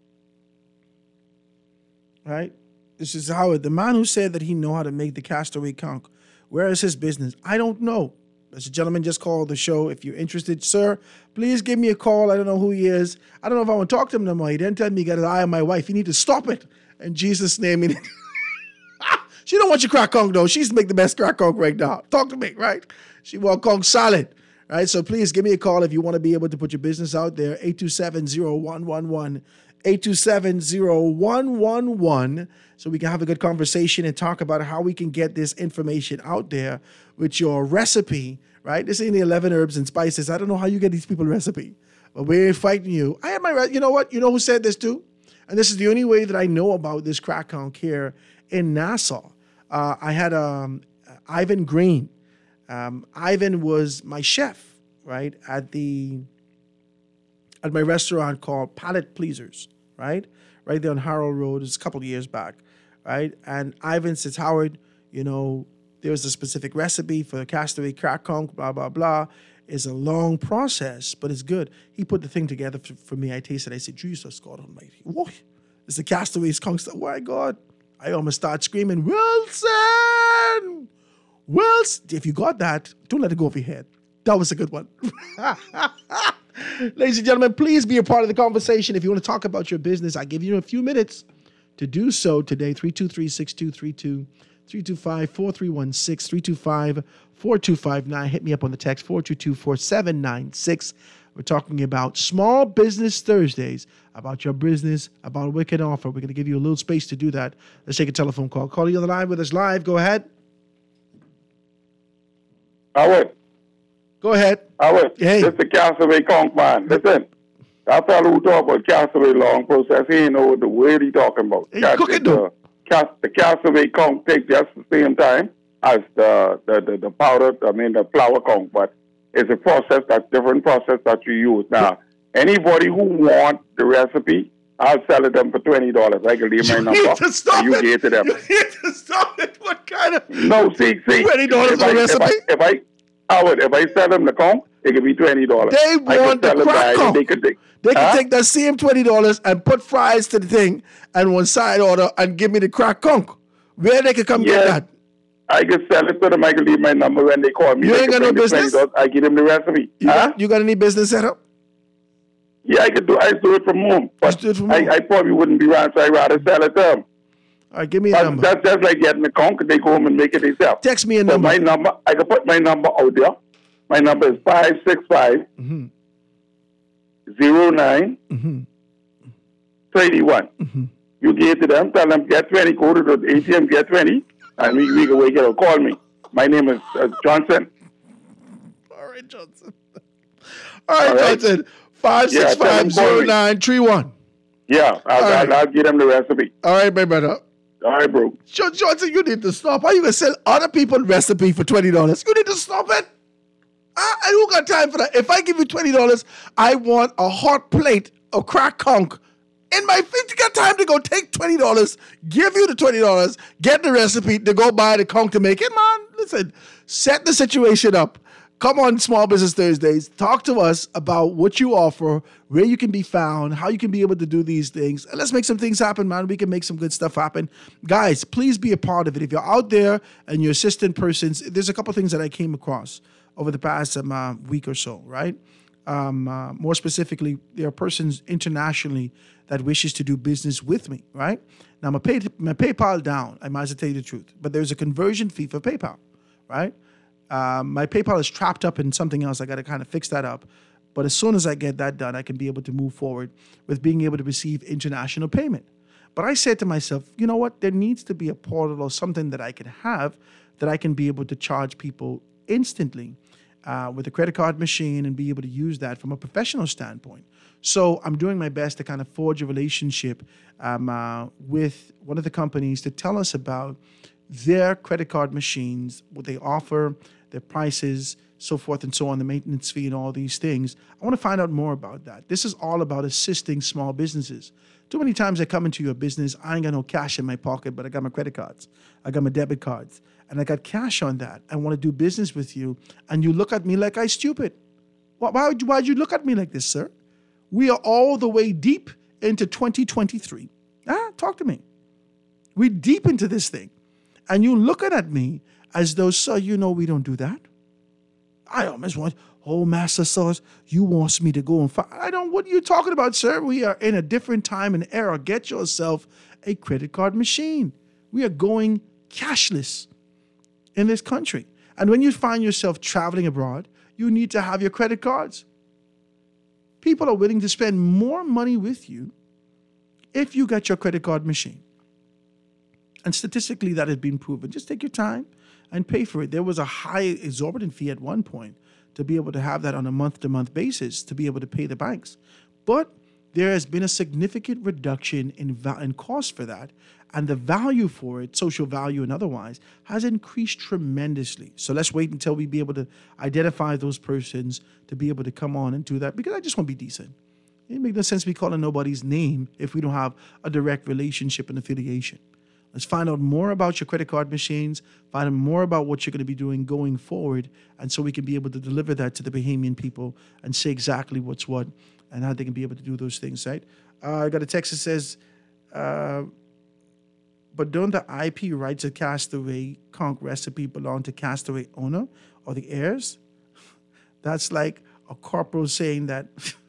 Right? This is Howard, the man who said that he know how to make the castaway conch. Where is his business? I don't know. As a gentleman just called the show. If you're interested, sir, please give me a call. I don't know who he is. I don't know if I want to talk to him no more. He didn't tell me he got his eye on my wife. You need to stop it. In Jesus' name. He She don't want your crack conch, though. She's make the best crack conch right now. Talk to me, right? She want conch salad, right? So please give me a call if you want to be able to put your business out there. eight two seven, zero one one one. eight two seven, zero one one one. So we can have a good conversation and talk about how we can get this information out there with your recipe, right? This ain't the eleven herbs and spices. I don't know how you get these people recipe, but we're fighting you. I have my, re- you know what? You know who said this too? And this is the only way that I know about this crack conch here in Nassau. Uh, I had um, Ivan Green. Um, Ivan was my chef, right, at the at my restaurant called Palate Pleasers, right? Right there on Harold Road. It's a couple of years back, right? And Ivan says, Howard, you know, there's a specific recipe for castaway crack conch, blah, blah, blah. It's a long process, but it's good. He put the thing together for, for me. I tasted it. I said, Jesus, God Almighty. What? It's the castaways conch. Oh, my God. I almost start screaming, Wilson! Wilson! If you got that, don't let it go over your head. That was a good one. Ladies and gentlemen, please be a part of the conversation. If you want to talk about your business, I give you a few minutes to do so today. three two three, six two three two, three two five, four three one six, three two five, four two five nine. Hit me up on the text, four two two, four seven nine six. We're talking about Small Business Thursdays, about your business, about what we can offer. We're going to give you a little space to do that. Let's take a telephone call. Call you on the line with us live. Go ahead. Howard. Go ahead. Howard. Hey. This is the castaway conch man. Listen, that fellow who talk about castaway long process, he ain't know what the word he talking about. Hey, Cast- cook it, the, though. cast, the castaway conch takes just the same time as the, the, the, the powder, I mean the flour conch, but it's a process, that's different process that you use. Now, anybody who want the recipe, I'll sell it them for twenty dollars. I can leave my You number. need to stop and you it. get to them. You need to stop it. What kind of... No, see, see. twenty dollars if for I, the recipe? If I, if I, Howard, if I sell them the conch, it could be twenty dollars. They want the crack conch. They could, they, They can huh? take that same twenty dollars and put fries to the thing and one side order and give me the crack conch. Where they can come Yeah. get that? I can sell it to them. I can leave my number when they call me. You They ain't can got no bring the business? twenty dollars. I give them the recipe. You, huh? got, you got any business set up? Yeah, I could do. I do it from home, but do it from I, home. I probably wouldn't be around, so I'd rather sell it to them. All right, give me a But number. that's just like getting the conch. They go home and make it themselves. Text me a So number. my number, I can put my number out there. My number is five six five Mm-hmm. zero nine Mm-hmm. thirty one. Mm-hmm. You give it to them. Tell them get twenty. Go to the A T M, get twenty, and we we can wake it up. Call me. My name is uh, Johnson. All right, Johnson. All right, All right. Johnson. five six five, zero nine three one. Yeah, I'll, All right. I'll, I'll give them the recipe. All right, my brother. All right, bro. Jo- Johnson, you need to stop. How you going to sell other people's recipe for twenty dollars? You need to stop it. I, I don't got time for that. If I give you twenty dollars, I want a hot plate of crack conch. In my face, you got time to go take twenty dollars, give you the twenty dollars, get the recipe to go buy the conch to make it, man. Listen, set the situation up. Come on, Small Business Thursdays. Talk to us about what you offer, where you can be found, how you can be able to do these things. And let's make some things happen, man. We can make some good stuff happen. Guys, please be a part of it. If you're out there and you're assistant persons, there's a couple things that I came across over the past um, uh, week or so, right? Um, uh, more specifically, there are persons internationally that wishes to do business with me, right? Now, my, pay, my PayPal down, I might as well tell you the truth, but there's a conversion fee for PayPal, right? Um, my PayPal is trapped up in something else. I got to kind of fix that up. But as soon as I get that done, I can be able to move forward with being able to receive international payment. But I said to myself, you know what? There needs to be a portal or something that I can have that I can be able to charge people instantly uh, with a credit card machine and be able to use that from a professional standpoint. So I'm doing my best to kind of forge a relationship um, uh, with one of the companies to tell us about their credit card machines, what they offer, their prices, so forth and so on, the maintenance fee and all these things. I want to find out more about that. This is all about assisting small businesses. Too many times I come into your business, I ain't got no cash in my pocket, but I got my credit cards. I got my debit cards. And I got cash on that. I want to do business with you. And you look at me like I'm stupid. Why, why would you, why'd you look at me like this, sir? We are all the way deep into twenty twenty-three. Ah, talk to me. We're deep into this thing. And you looking at me as though, sir, you know we don't do that. I almost want, oh, Master Sauce, you wants me to go and find. I don't, what are you talking about, sir? We are in a different time and era. Get yourself a credit card machine. We are going cashless in this country. And when you find yourself traveling abroad, you need to have your credit cards. People are willing to spend more money with you if you got your credit card machine. And statistically, that has been proven. Just take your time and pay for it. There was a high exorbitant fee at one point to be able to have that on a month-to-month basis to be able to pay the banks. But there has been a significant reduction in, va- in cost for that. And the value for it, social value and otherwise, has increased tremendously. So let's wait until we be able to identify those persons to be able to come on and do that, because I just want to be decent. It makes no sense me calling nobody's name if we don't have a direct relationship and affiliation. Let's find out more about your credit card machines, find out more about what you're going to be doing going forward, and so we can be able to deliver that to the Bahamian people and say exactly what's what and how they can be able to do those things, right? Uh, I got a text that says, uh, but don't the I P rights of Castaway Conch recipe belong to Castaway owner or the heirs? That's like a corporal saying that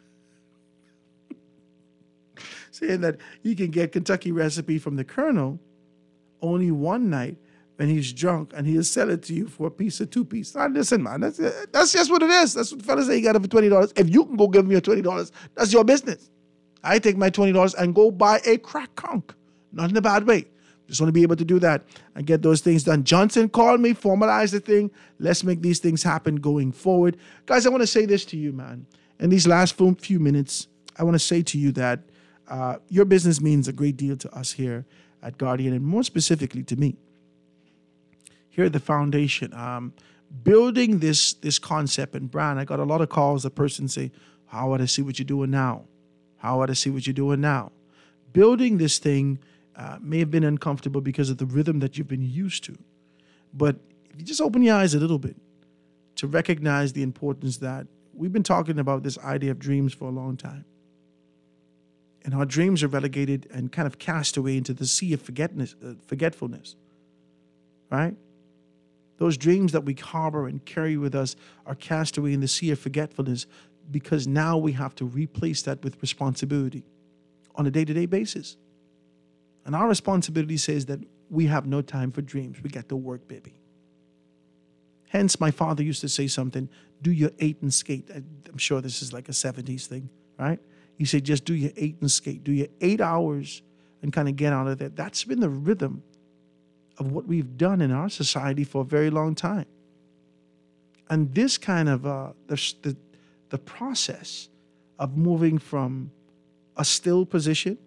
saying that he can get Kentucky recipe from the colonel only one night when he's drunk and he'll sell it to you for a piece or two piece. Now, listen, man, that's, that's just what it is. That's what fellas say you got it for twenty dollars. If you can go give me your twenty dollars, that's your business. I take my twenty dollars and go buy a crack conch. Not in a bad way. Just want to be able to do that and get those things done. Johnson, call me, formalize the thing. Let's make these things happen going forward. Guys, I want to say this to you, man. In these last few minutes, I want to say to you that uh, your business means a great deal to us here at Guardian, and more specifically to me. Here at the foundation, um, building this this concept and brand, I got a lot of calls. A person say, how would I see what you're doing now? How would I see what you're doing now? Building this thing uh, may have been uncomfortable because of the rhythm that you've been used to. But if you just open your eyes a little bit to recognize the importance that we've been talking about this idea of dreams for a long time. And our dreams are relegated and kind of cast away into the sea of forgetness, uh, forgetfulness, right? Those dreams that we harbor and carry with us are cast away in the sea of forgetfulness because now we have to replace that with responsibility on a day-to-day basis. And our responsibility says that we have no time for dreams. We got to work, baby. Hence, my father used to say something, do your eight and skate. I'm sure this is like a seventies thing, right? He said, just do your eight and skate. Do your eight hours and kind of get out of there. That's been the rhythm of what we've done in our society for a very long time. And this kind of, uh, the, the, the process of moving from a still position,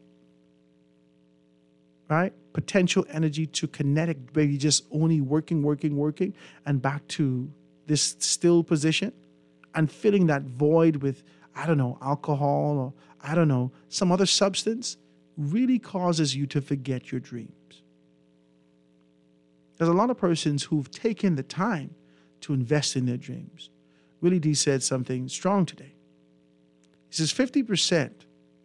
right? Potential energy to kinetic, where you're just only working, working, working, and back to this still position and filling that void with, I don't know, alcohol or, I don't know, some other substance really causes you to forget your dreams. There's a lot of persons who've taken the time to invest in their dreams. Willie D said something strong today. He says fifty percent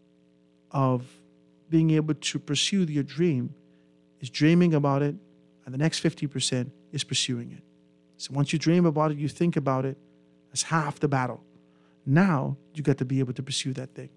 of being able to pursue your dream is dreaming about it, and the next fifty percent is pursuing it. So once you dream about it, you think about it, that's half the battle. Now, you got to be able to pursue that thing.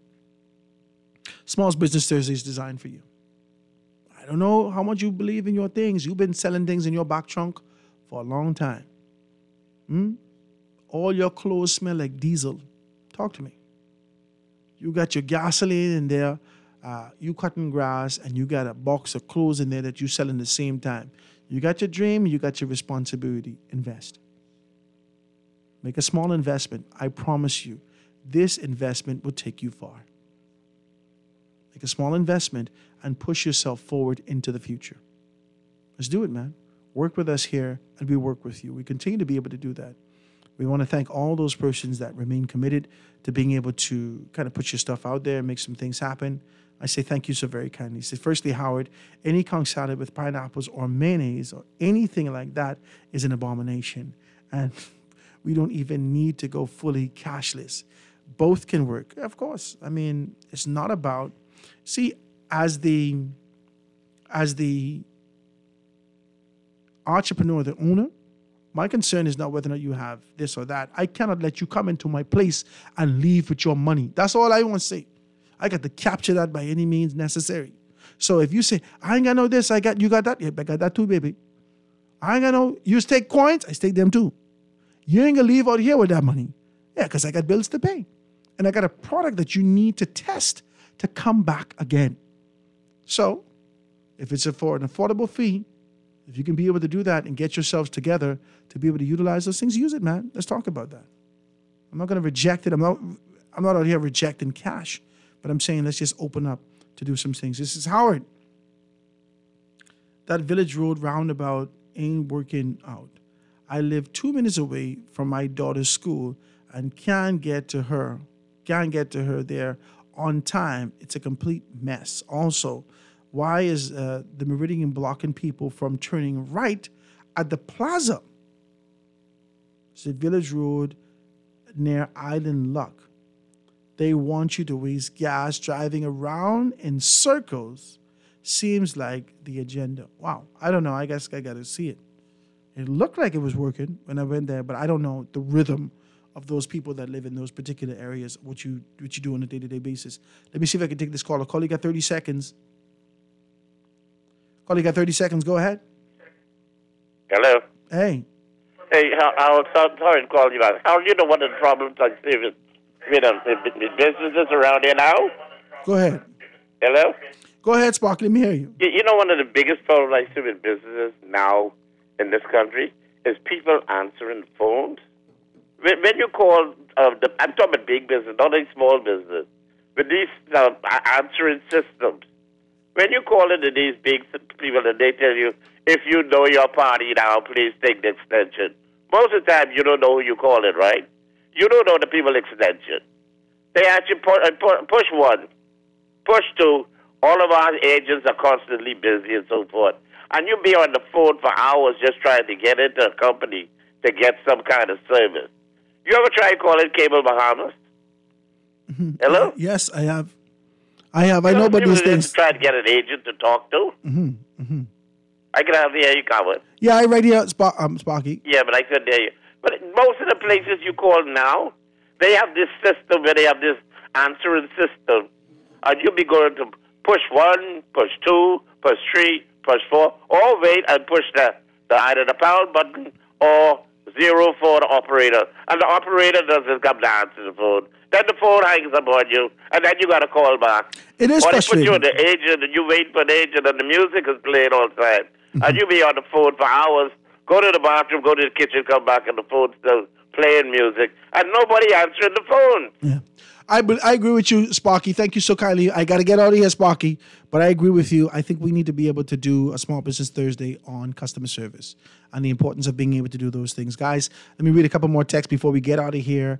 Small Business Thursday is designed for you. I don't know how much you believe in your things. You've been selling things in your back trunk for a long time. Hmm? All your clothes smell like diesel. Talk to me. You got your gasoline in there, uh, you cutting grass, and you got a box of clothes in there that you sell in the same time. You got your dream, you got your responsibility. Invest. Make a small investment. I promise you, this investment will take you far. Make a small investment and push yourself forward into the future. Let's do it, man. Work with us here, and we work with you. We continue to be able to do that. We want to thank all those persons that remain committed to being able to kind of put your stuff out there and make some things happen. I say thank you so very kindly. So firstly, Howard, any conch salad with pineapples or mayonnaise or anything like that is an abomination. And we don't even need to go fully cashless. Both can work. Of course. I mean, it's not about, see, as the, as the entrepreneur, the owner, my concern is not whether or not you have this or that. I cannot let you come into my place and leave with your money. That's all I want to say. I got to capture that by any means necessary. So if you say, I ain't got no this, I got, you got that? Yeah, I got that too, baby. I ain't got no, you take coins, I take them too. You ain't gonna leave out here with that money. Yeah, because I got bills to pay. And I got a product that you need to test to come back again. So if it's for an affordable fee, if you can be able to do that and get yourselves together to be able to utilize those things, use it, man. Let's talk about that. I'm not going to reject it. I'm not I'm not out here rejecting cash, but I'm saying let's just open up to do some things. This is Howard. That Village Road roundabout ain't working out. I live two minutes away from my daughter's school and can't get to her, can't get to her there on time, it's a complete mess. Also, why is uh, the Meridian blocking people from turning right at the plaza? It's a Village Road near Island Luck. They want you to waste gas driving around in circles. Seems like the agenda. Wow. I don't know. I guess I got to see it. It looked like it was working when I went there, but I don't know the rhythm of those people that live in those particular areas, what you what you do on a day-to-day basis. Let me see if I can take this call. Call, you got thirty seconds. Call, you got thirty seconds. Go ahead. Hello. Hey. Hey, how, how, sorry to call you back. How you know what the problems I see with, with, uh, with businesses around here now? Go ahead. Hello? Go ahead, Sparky. Let me hear you. You, you know one of the biggest problems I see with businesses now in this country is people answering phones. When, when you call, uh, the, I'm talking about big business, not a small business, with these uh, answering systems. When you call into these big people and they tell you, if you know your party now, please take the extension. Most of the time, you don't know who you call it, right? You don't know the people extension. They actually pu- push one, push two. All of our agents are constantly busy and so forth. And you be on the phone for hours just trying to get into a company to get some kind of service. You ever try calling Cable Bahamas? Mm-hmm. Hello? Yes, I have. I have. I you know about these just things. Try to get an agent to talk to. Mm-hmm. Mm-hmm. I can have hear you covered. Yeah, I read here, Sp- um, Sparky. Yeah, but I couldn't hear you. But most of the places you call now, they have this system where they have this answering system. And you'll be going to push one, push two, push three, push four, or wait and push the, the either the pound button or zero for the operator. And the operator doesn't come to answer the phone. Then the phone hangs up on you, and then you got to call back. It is or frustrating. Or they put you in the agent, and you wait for the agent, and the music is playing all the time. Mm-hmm. And you be on the phone for hours, go to the bathroom, go to the kitchen, come back, and the phone's still playing music, and nobody answering the phone. Yeah. I, I agree with you, Sparky. Thank you so kindly. I got to get out of here, Sparky. But I agree with you. I think we need to be able to do a Small Business Thursday on customer service and the importance of being able to do those things. Guys, let me read a couple more texts before we get out of here.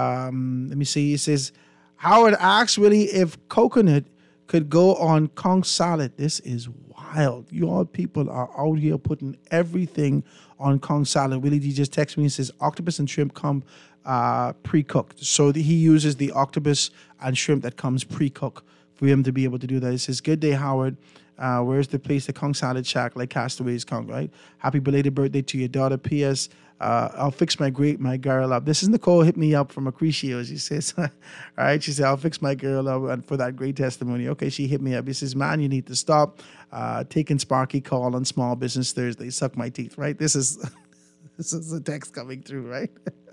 Um, let me see. It says, Howard asks really if coconut could go on conch salad. This is wild. You all people are out here putting everything on conch salad. Willie D just texted me and says, octopus and shrimp come Uh, pre-cooked. So the, he uses the octopus and shrimp that comes pre-cooked for him to be able to do that. He says, good day, Howard. Uh, where's the place, the Conch Salad Shack, like Castaway's Conch, right? Happy belated birthday to your daughter. P S. Uh, I'll fix my great my girl up. This is Nicole hit me up from Accrecio. She says, all right, she said, I'll fix my girl up and for that great testimony. Okay, she hit me up. He says, man, you need to stop uh, taking Sparky call on Small Business Thursday. Suck my teeth, right? This is... This is a text coming through, right?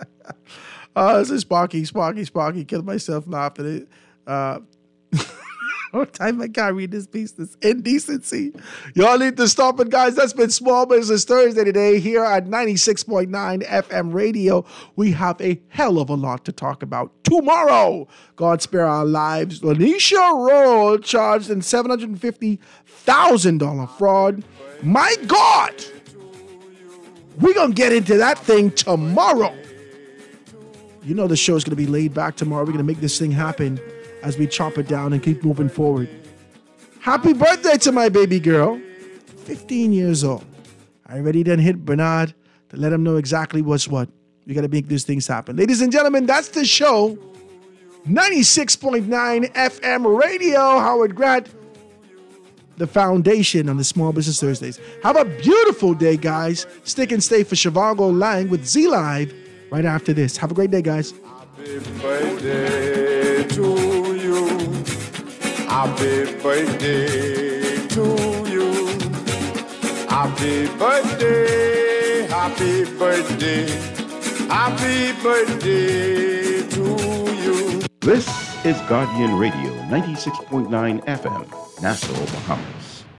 Oh, this is Sparky, Sparky, Sparky. Killed myself laughing at it. Uh, what time I can't read this piece? This indecency. Y'all need to stop it, guys. That's been Small Business Thursday today here at ninety-six point nine F M radio. We have a hell of a lot to talk about tomorrow. God spare our lives. Lanisha Roll charged in seven hundred fifty thousand dollars fraud. My God. We're going to get into that thing tomorrow. You know the show's going to be laid back tomorrow. We're going to make this thing happen as we chop it down and keep moving forward. Happy birthday to my baby girl. fifteen years old. I already done hit Bernard to let him know exactly what's what. We got to make these things happen. Ladies and gentlemen, that's the show. ninety-six point nine F M radio. Howard Grant. The foundation on the Small Business Thursdays. Have a beautiful day, guys. Stick and stay for Shivago Lang with Z Live right after this. Have a great day, guys. Happy birthday to you. Happy birthday to you. Happy birthday. Happy birthday. Happy birthday to you. This is Guardian Radio, ninety-six point nine F M, Nassau, Bahamas.